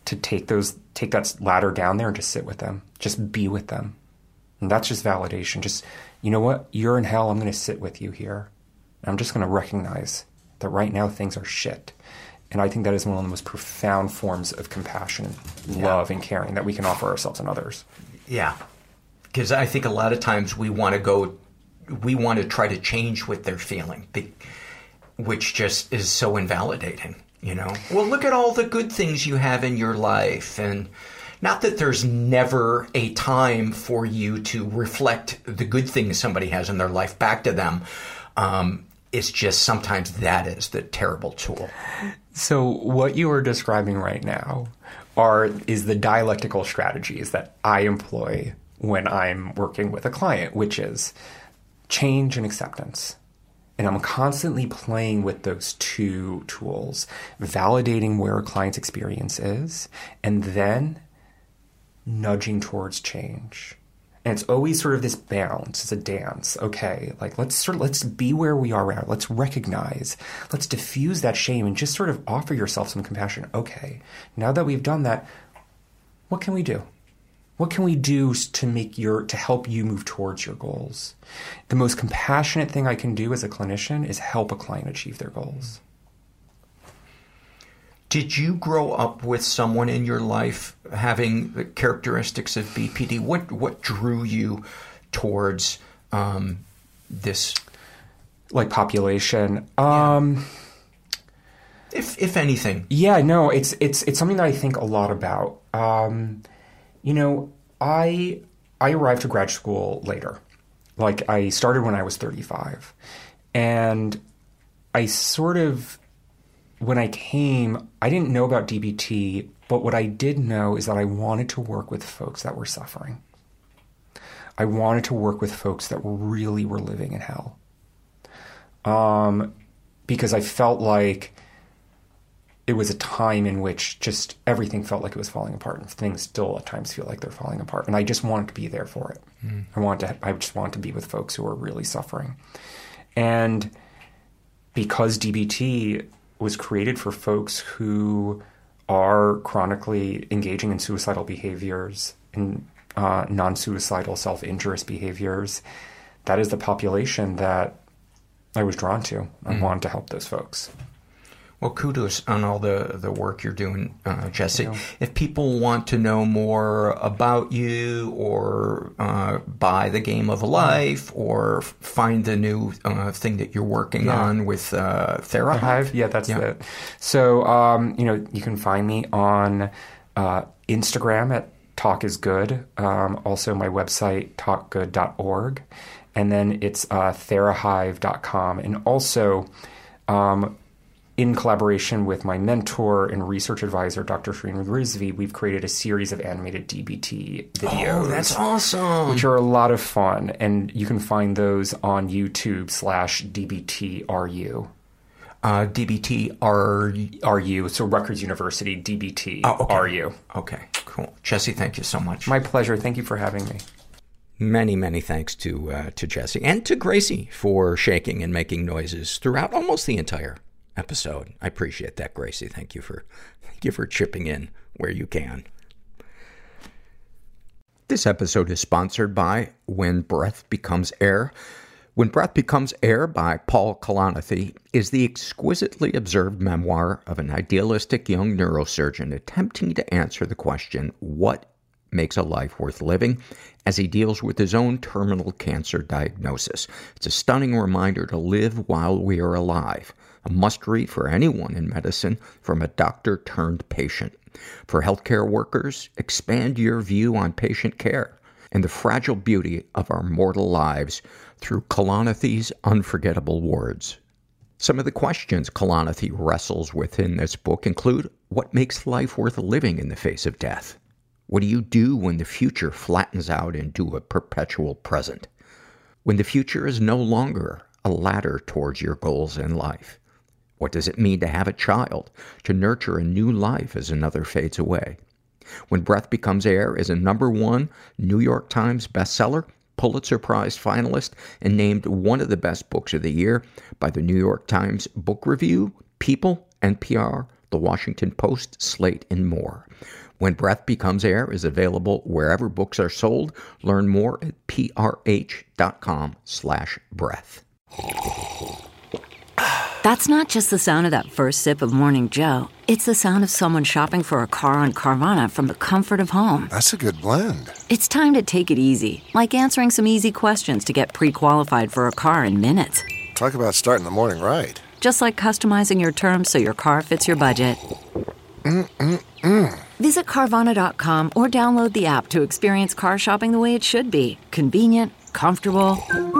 to take those, take that ladder down there and just sit with them, just be with them. And that's just validation. Just, you know what? You're in hell. I'm going to sit with you here. And I'm just going to recognize that right now things are shit. And I think that is one of the most profound forms of compassion, love, yeah. and caring that we can offer ourselves and others. Yeah. Because I think a lot of times we want to go, we want to try to change what they're feeling, which just is so invalidating, you know? Well, look at all the good things you have in your life. And not that there's never a time for you to reflect the good things somebody has in their life back to them. Um, it's just sometimes that is the terrible tool. So what you are describing right now are is the dialectical strategies that I employ when I'm working with a client, which is change and acceptance. And I'm constantly playing with those two tools, validating where a client's experience is, and then nudging towards change. And it's always sort of this balance. It's a dance. Okay, like let's sort of, let's be where we are right now. Let's recognize, let's diffuse that shame and just sort of offer yourself some compassion. Okay, now that we've done that, what can we do? What can we do to make your, to help you move towards your goals? The most compassionate thing I can do as a clinician is help a client achieve their goals. Did you grow up with someone in your life having the characteristics of B P D? What what drew you towards um, this? Like population? Um, yeah. If if anything. Yeah, no, it's it's it's something that I think a lot about. Um, you know, I I arrived to grad school later. Like I started when I was thirty-five. And I sort of... When I came, I didn't know about D B T, but what I did know is that I wanted to work with folks that were suffering. I wanted to work with folks that really were living in hell. Um, because I felt like it was a time in which just everything felt like it was falling apart, and things still at times feel like they're falling apart. And I just wanted to be there for it. Mm. I wanted to, I just wanted to be with folks who are really suffering. And because D B T was created for folks who are chronically engaging in suicidal behaviors, in uh, non-suicidal self-injurious behaviors, that is the population that I was drawn to. I mm. wanted to help those folks. Well, kudos on all the, the work you're doing, uh, Jesse. If people want to know more about you or uh, buy The Game of a Life or find the new uh, thing that you're working yeah. on with uh, TheraHive. Yeah, that's yeah. it. So, um, you know, you can find me on uh, Instagram at Talk is Good. Um, also, my website, talk good dot org. And then it's uh, therahive dot com. And also... Um, in collaboration with my mentor and research advisor, Doctor Srini Rizvi, we've created a series of animated D B T videos. Oh, that's awesome. Which are a lot of fun. And you can find those on YouTube slash D B T R U. Uh, D B T R U. So Rutgers University, D B T oh, okay. R U. Okay, cool. Jesse, thank you so much. My pleasure. Thank you for having me. Many, many thanks to uh, to Jesse and to Gracie for shaking and making noises throughout almost the entire episode. I appreciate that, Gracie. Thank you for thank you for chipping in where you can. This episode is sponsored by When Breath Becomes Air. When Breath Becomes Air by Paul Kalanithi is the exquisitely observed memoir of an idealistic young neurosurgeon attempting to answer the question, what makes a life worth living, as he deals with his own terminal cancer diagnosis. It's a stunning reminder to live while we are alive. A must-read for anyone in medicine from a doctor-turned-patient. For healthcare workers, expand your view on patient care and the fragile beauty of our mortal lives through Kalanithi's unforgettable words. Some of the questions Kalanithi wrestles with in this book include, what makes life worth living in the face of death? What do you do when the future flattens out into a perpetual present? When the future is no longer a ladder towards your goals in life? What does it mean to have a child, to nurture a new life as another fades away? When Breath Becomes Air is a number one New York Times bestseller, Pulitzer Prize finalist, and named one of the best books of the year by the New York Times Book Review, People, N P R, The Washington Post, Slate, and more. When Breath Becomes Air is available wherever books are sold. Learn more at prh.com slash breath. That's not just the sound of that first sip of Morning Joe. It's the sound of someone shopping for a car on Carvana from the comfort of home. That's a good blend. It's time to take it easy, like answering some easy questions to get pre-qualified for a car in minutes. Talk about starting the morning right. Just like customizing your terms so your car fits your budget. Mm-mm-mm. Visit Carvana dot com or download the app to experience car shopping the way it should be. Convenient, comfortable.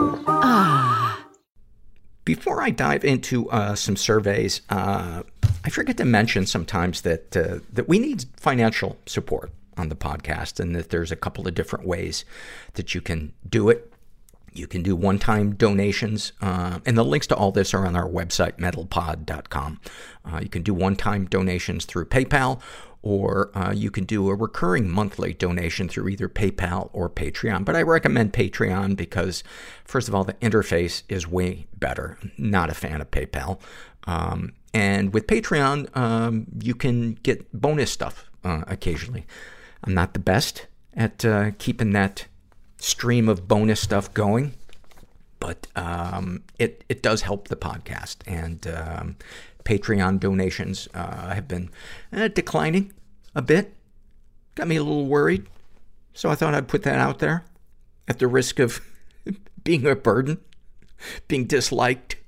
Ah. Before I dive into uh, some surveys, uh, I forget to mention sometimes that uh, that we need financial support on the podcast, and that there's a couple of different ways that you can do it. You can do one-time donations, uh, and the links to all this are on our website, metal pod dot com. Uh, you can do one-time donations through PayPal, or uh, you can do a recurring monthly donation through either PayPal or Patreon. But I recommend Patreon because, first of all, the interface is way better. Not a fan of PayPal. Um, and with Patreon, um, you can get bonus stuff uh, occasionally. I'm not the best at uh, keeping that stream of bonus stuff going, but um, it, it does help the podcast. And um, Patreon donations uh, have been uh, declining a bit. Got me a little worried. So I thought I'd put that out there at the risk of being a burden, being disliked,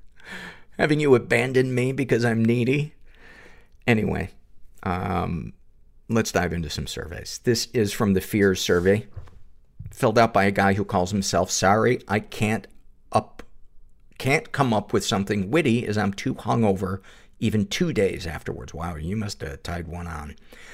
having you abandon me because I'm needy. Anyway, um, let's dive into some surveys. This is from the Fears survey, filled out by a guy who calls himself Sorry, I can't up, can't come up with something witty as I'm too hungover even two days afterwards. Wow, you must have tied one on.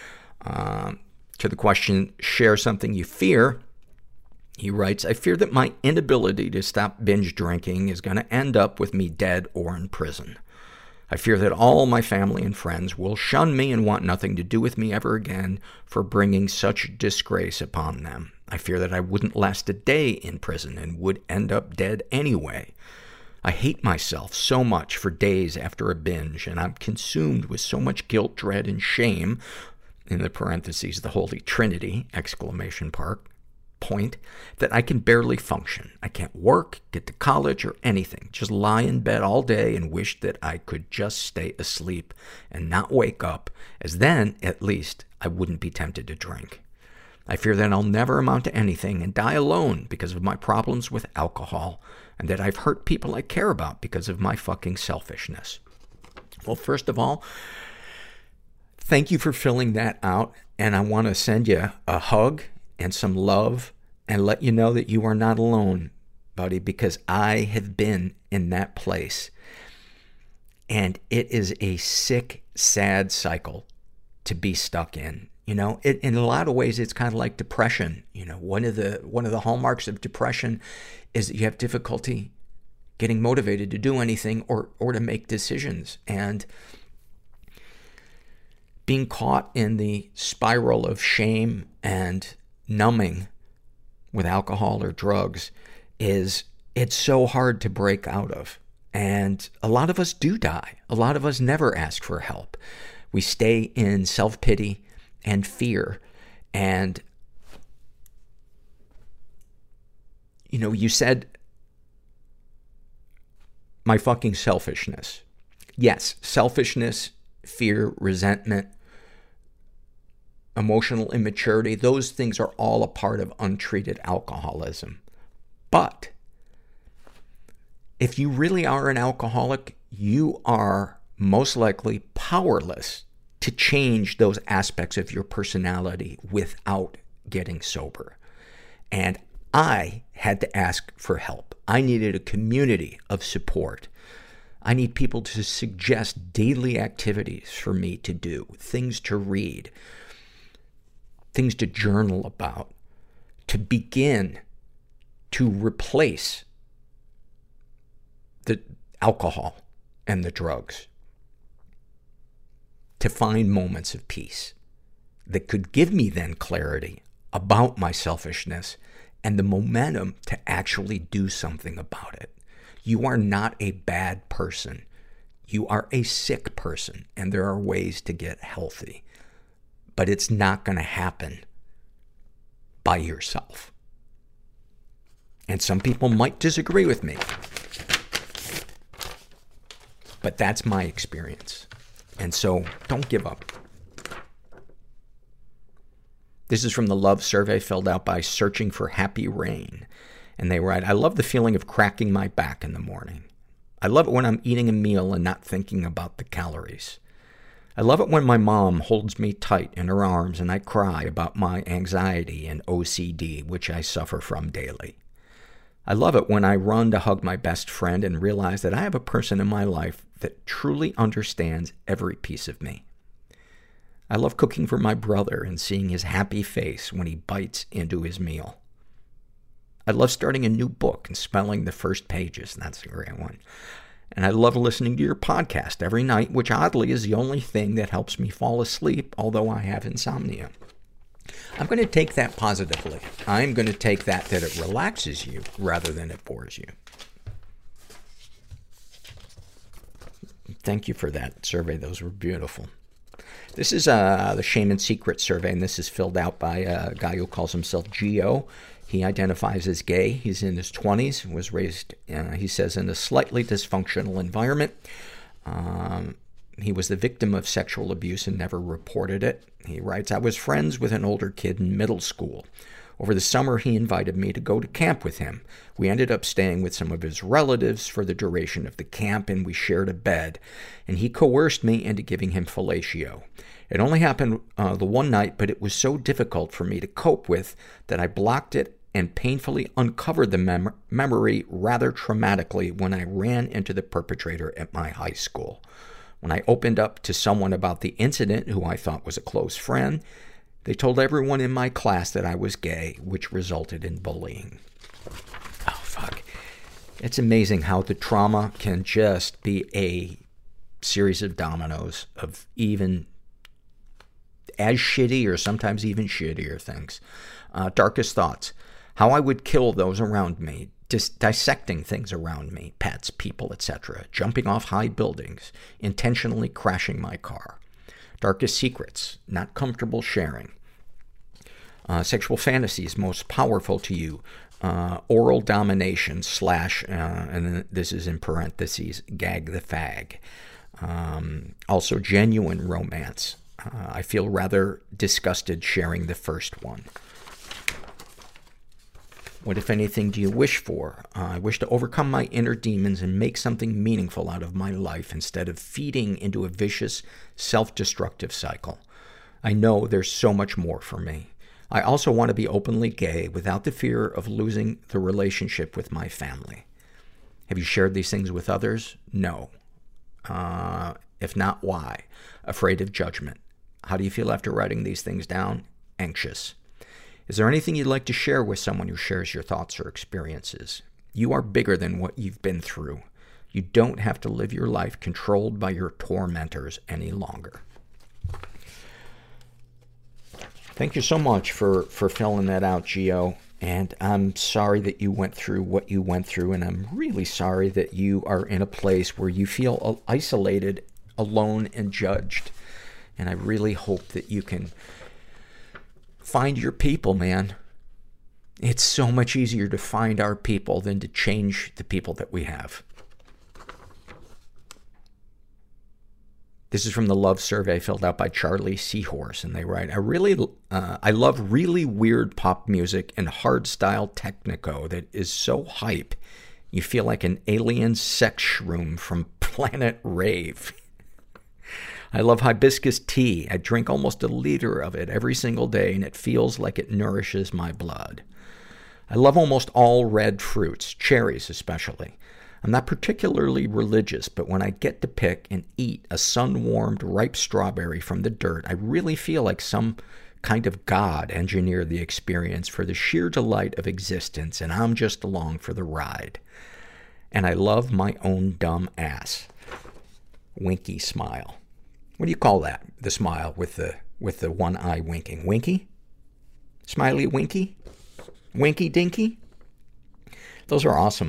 Um, to the question, share something you fear, he writes, I fear that my inability to stop binge drinking is going to end up with me dead or in prison. I fear that all my family and friends will shun me and want nothing to do with me ever again for bringing such disgrace upon them. I fear that I wouldn't last a day in prison and would end up dead anyway. I hate myself so much for days after a binge, and I'm consumed with so much guilt, dread, and shame, in the parentheses, the Holy Trinity, exclamation mark, point, that I can barely function. I can't work, get to college, or anything. Just lie in bed all day and wish that I could just stay asleep and not wake up, as then, at least, I wouldn't be tempted to drink. I fear that I'll never amount to anything and die alone because of my problems with alcohol, and that I've hurt people I care about because of my fucking selfishness. Well, first of all, thank you for filling that out, and I want to send you a hug and some love and let you know that you are not alone, buddy, because I have been in that place. And it is a sick, sad cycle to be stuck in. You know, it, in a lot of ways, it's kind of like depression. You know, one of the one of the hallmarks of depression is that you have difficulty getting motivated to do anything or or to make decisions. And being caught in the spiral of shame and numbing with alcohol or drugs is, it's so hard to break out of. And a lot of us do die. A lot of us never ask for help. We stay in self-pity and fear. And, you know, you said, my fucking selfishness. Yes, selfishness, fear, resentment, emotional immaturity, those things are all a part of untreated alcoholism. But if you really are an alcoholic, you are most likely powerless to change those aspects of your personality without getting sober. And I had to ask for help. I needed a community of support. I need people to suggest daily activities for me to do, things to read, things to journal about, to begin to replace the alcohol and the drugs, to find moments of peace that could give me then clarity about my selfishness and the momentum to actually do something about it. You are not a bad person. You are a sick person, and there are ways to get healthy. But it's not going to happen by yourself. And some people might disagree with me. But that's my experience. And so, don't give up. This is from the Love survey filled out by Searching for Happy Rain. And they write, I love the feeling of cracking my back in the morning. I love it when I'm eating a meal and not thinking about the calories. I love it when my mom holds me tight in her arms and I cry about my anxiety and O C D, which I suffer from daily. I love it when I run to hug my best friend and realize that I have a person in my life that truly understands every piece of me. I love cooking for my brother and seeing his happy face when he bites into his meal. I love starting a new book and spelling the first pages. That's a great one. And I love listening to your podcast every night, which oddly is the only thing that helps me fall asleep, although I have insomnia. I'm going to take that positively. I'm going to take that that it relaxes you rather than it bores you. Thank you for that survey. Those were beautiful. This is uh, the Shame and Secret survey, and this is filled out by a guy who calls himself Geo. He identifies as gay. He's in his twenties, was raised, uh, he says, in a slightly dysfunctional environment. Um, he was the victim of sexual abuse and never reported it. He writes, I was friends with an older kid in middle school. Over the summer, he invited me to go to camp with him. We ended up staying with some of his relatives for the duration of the camp, and we shared a bed. And he coerced me into giving him fellatio. It only happened uh, the one night, but it was so difficult for me to cope with that I blocked it and painfully uncovered the mem- memory rather traumatically when I ran into the perpetrator at my high school. When I opened up to someone about the incident, who I thought was a close friend, they told everyone in my class that I was gay, which resulted in bullying. Oh, fuck. It's amazing how the trauma can just be a series of dominoes of even as shitty or sometimes even shittier things. Uh, darkest thoughts. How I would kill those around me, dis- dissecting things around me, pets, people, et cetera, jumping off high buildings, intentionally crashing my car. Darkest secrets, not comfortable sharing. Uh, sexual fantasies most powerful to you. Uh, oral domination slash, uh, and this is in parentheses, gag the fag. Um, also genuine romance. Uh, I feel rather disgusted sharing the first one. What, if anything, do you wish for? Uh, I wish to overcome my inner demons and make something meaningful out of my life instead of feeding into a vicious, self-destructive cycle. I know there's so much more for me. I also want to be openly gay without the fear of losing the relationship with my family. Have you shared these things with others? No. Uh, if not, why? Afraid of judgment. How do you feel after writing these things down? Anxious. Is there anything you'd like to share with someone who shares your thoughts or experiences? You are bigger than what you've been through. You don't have to live your life controlled by your tormentors any longer. Thank you so much for, for filling that out, Gio. And I'm sorry that you went through what you went through, and I'm really sorry that you are in a place where you feel isolated, alone, and judged. And I really hope that you can find your people, man. It's so much easier to find our people than to change the people that we have. This is from the Love survey filled out by Charlie Seahorse, and they write, I really, uh, I love really weird pop music and hardstyle technico that is so hype. You feel like an alien sex shroom from Planet Rave. I love hibiscus tea. I drink almost a liter of it every single day, and it feels like it nourishes my blood. I love almost all red fruits, cherries especially. I'm not particularly religious, but when I get to pick and eat a sun-warmed, ripe strawberry from the dirt, I really feel like some kind of god engineered the experience for the sheer delight of existence, and I'm just along for the ride. And I love my own dumb ass. Winky smile. What do you call that? The smile with the, with the one eye winking. Winky? Smiley winky? Winky dinky? Those are awesome.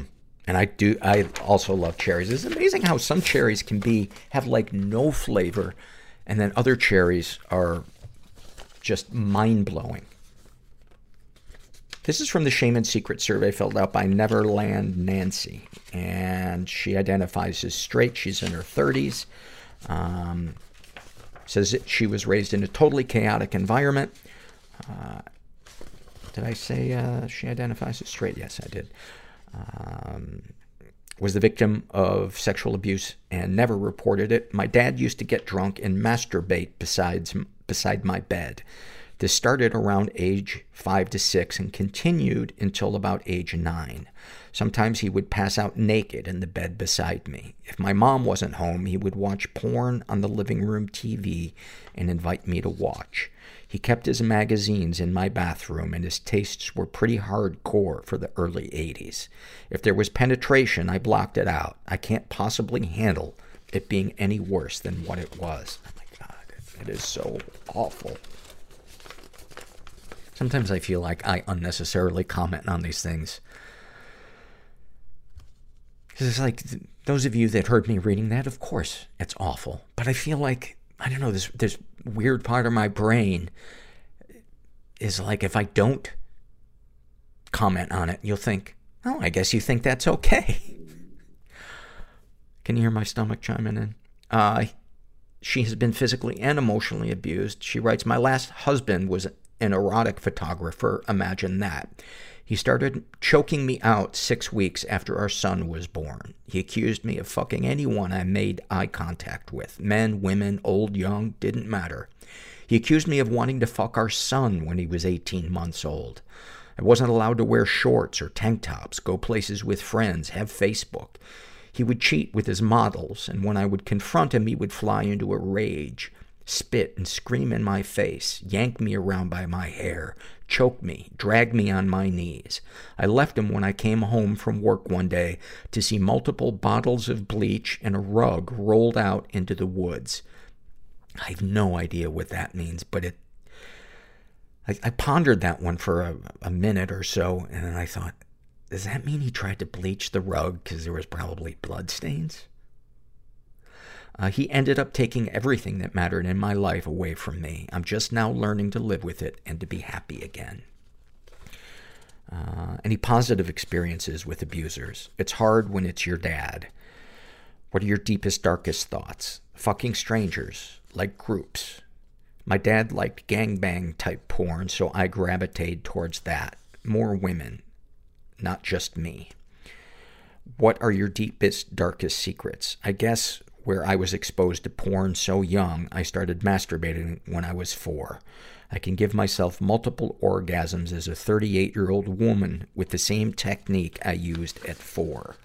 And I do, I also love cherries. It's amazing how some cherries can be, have like no flavor, and then other cherries are just mind-blowing. This is from the Shame and Secret survey filled out by Neverland Nancy. And she identifies as straight. She's in her thirties. Um, says that she was raised in a totally chaotic environment. Uh, did I say uh, she identifies as straight? Yes, I did. Um, was the victim of sexual abuse and never reported it. My dad used to get drunk and masturbate besides, beside my bed. This started around age five to six and continued until about age nine. Sometimes he would pass out naked in the bed beside me. If my mom wasn't home, he would watch porn on the living room T V and invite me to watch. He kept his magazines in my bathroom, and his tastes were pretty hardcore for the early eighties. If there was penetration, I blocked it out. I can't possibly handle it being any worse than what it was. Oh my God, it is so awful. Sometimes I feel like I unnecessarily comment on these things. Because it's like, those of you that heard me reading that, of course, it's awful. But I feel like, I don't know, this, this weird part of my brain is like, if I don't comment on it, you'll think, oh, I guess you think that's okay. Can you hear my stomach chiming in? Uh, she has been physically and emotionally abused. She writes, my last husband was an erotic photographer. Imagine that. He started choking me out six weeks after our son was born. He accused me of fucking anyone I made eye contact with. Men, women, old, young, didn't matter. He accused me of wanting to fuck our son when he was eighteen months old. I wasn't allowed to wear shorts or tank tops, go places with friends, have Facebook. He would cheat with his models, and when I would confront him, he would fly into a rage, spit and scream in my face, yank me around by my hair, choke me, drag me on my knees. I left him when I came home from work one day to see multiple bottles of bleach and a rug rolled out into the woods. I have no idea what that means, but it, I, I pondered that one for a, a minute or so, and then I thought, does that mean he tried to bleach the rug because there was probably blood stains? Uh, he ended up taking everything that mattered in my life away from me. I'm just now learning to live with it and to be happy again. Uh, any positive experiences with abusers? It's hard when it's your dad. What are your deepest, darkest thoughts? Fucking strangers, like groups. My dad liked gangbang type porn, so I gravitated towards that. More women, not just me. What are your deepest, darkest secrets? I guess where I was exposed to porn so young, I started masturbating when I was four. I can give myself multiple orgasms as a thirty-eight-year-old woman with the same technique I used at four.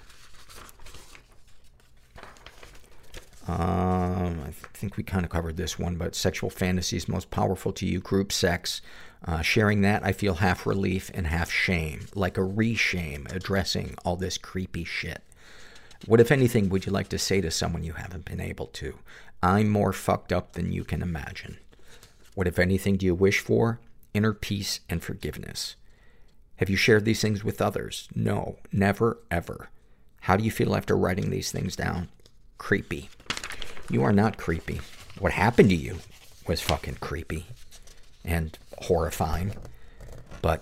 Um, I think we kind of covered this one, but sexual fantasies most powerful to you, group sex. Uh, sharing that, I feel half relief and half shame, like a re-shame, addressing all this creepy shit. What, if anything, would you like to say to someone you haven't been able to? I'm more fucked up than you can imagine. What, if anything, do you wish for? Inner peace and forgiveness. Have you shared these things with others? No, never, ever. How do you feel after writing these things down? Creepy. You are not creepy. What happened to you was fucking creepy and horrifying, but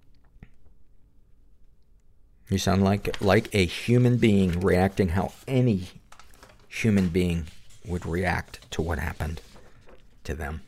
you sound like, like a human being reacting how any human being would react to what happened to them.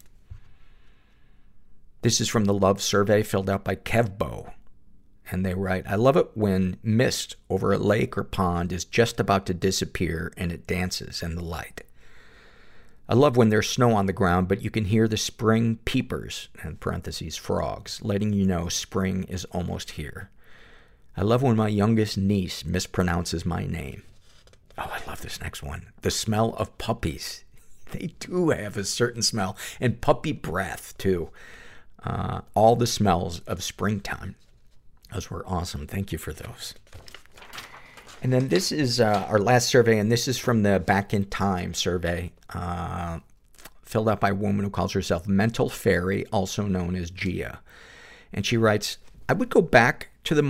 This is from the Love Survey filled out by Kevbo. And they write, I love it when mist over a lake or pond is just about to disappear and it dances in the light. I love when there's snow on the ground, but you can hear the spring peepers, in parentheses, frogs, letting you know spring is almost here. I love when my youngest niece mispronounces my name. Oh, I love this next one. The smell of puppies. They do have a certain smell. And puppy breath, too. Uh, all the smells of springtime. Those were awesome. Thank you for those. And then this is uh, our last survey, and this is from the Back in Time survey, uh, filled out by a woman who calls herself Mental Fairy, also known as Gia. And she writes, I would go back to the moment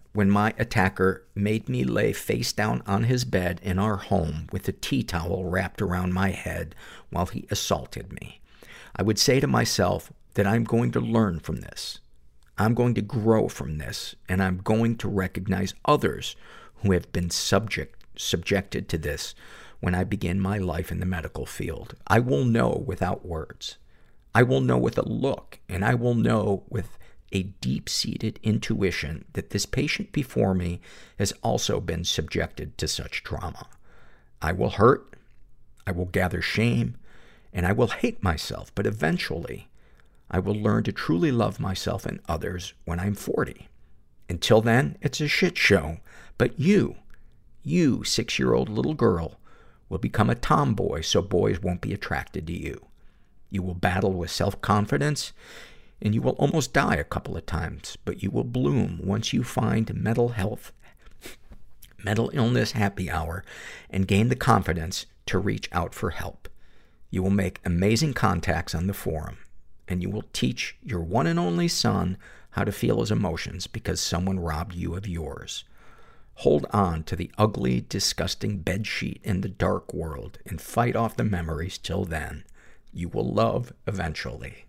when my attacker made me lay face down on his bed in our home with a tea towel wrapped around my head while he assaulted me. I would say to myself that I'm going to learn from this. I'm going to grow from this, and I'm going to recognize others who have been subject, subjected to this when I begin my life in the medical field. I will know without words. I will know with a look, and I will know with a deep-seated intuition that this patient before me has also been subjected to such trauma. I will hurt, I will gather shame, and I will hate myself, but eventually I will learn to truly love myself and others when I'm forty. Until then, it's a shit show, but you, you six-year-old little girl, will become a tomboy so boys won't be attracted to you. You will battle with self-confidence, and you will almost die a couple of times, but you will bloom once you find mental health, mental illness happy hour, and gain the confidence to reach out for help. You will make amazing contacts on the forum, and you will teach your one and only son how to feel his emotions because someone robbed you of yours. Hold on to the ugly, disgusting bedsheet in the dark world and fight off the memories till then. You will love eventually.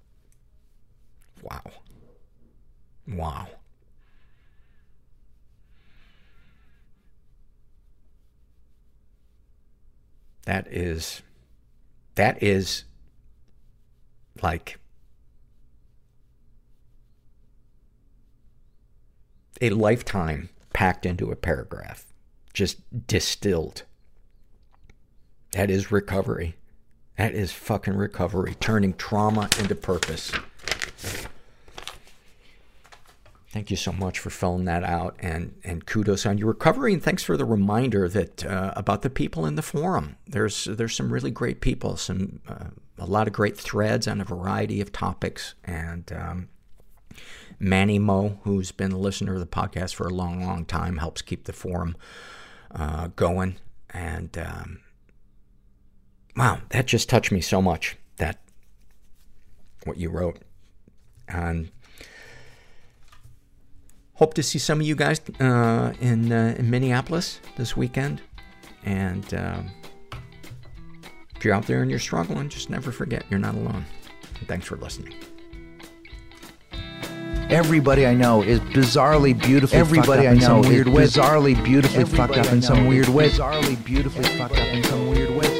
Wow. Wow. That is, that is like a lifetime packed into a paragraph, just distilled. That is recovery. That is fucking recovery, turning trauma into purpose. Thank you so much for filling that out, and, and kudos on your recovery, and thanks for the reminder that uh, about the people in the forum. There's there's some really great people, some uh, a lot of great threads on a variety of topics, and um, Manny Mo, who's been a listener to the podcast for a long, long time, helps keep the forum uh, going, and um, wow, that just touched me so much, that what you wrote. And hope to see some of you guys uh, in, uh, in Minneapolis this weekend. And um, if you're out there and you're struggling, just never forget you're not alone. And thanks for listening. Everybody I know is bizarrely beautifully Everybody fucked up I know in some weird way. Bizarrely beautifully Everybody fucked up in some weird way. Bizarrely beautifully fucked up in some weird way.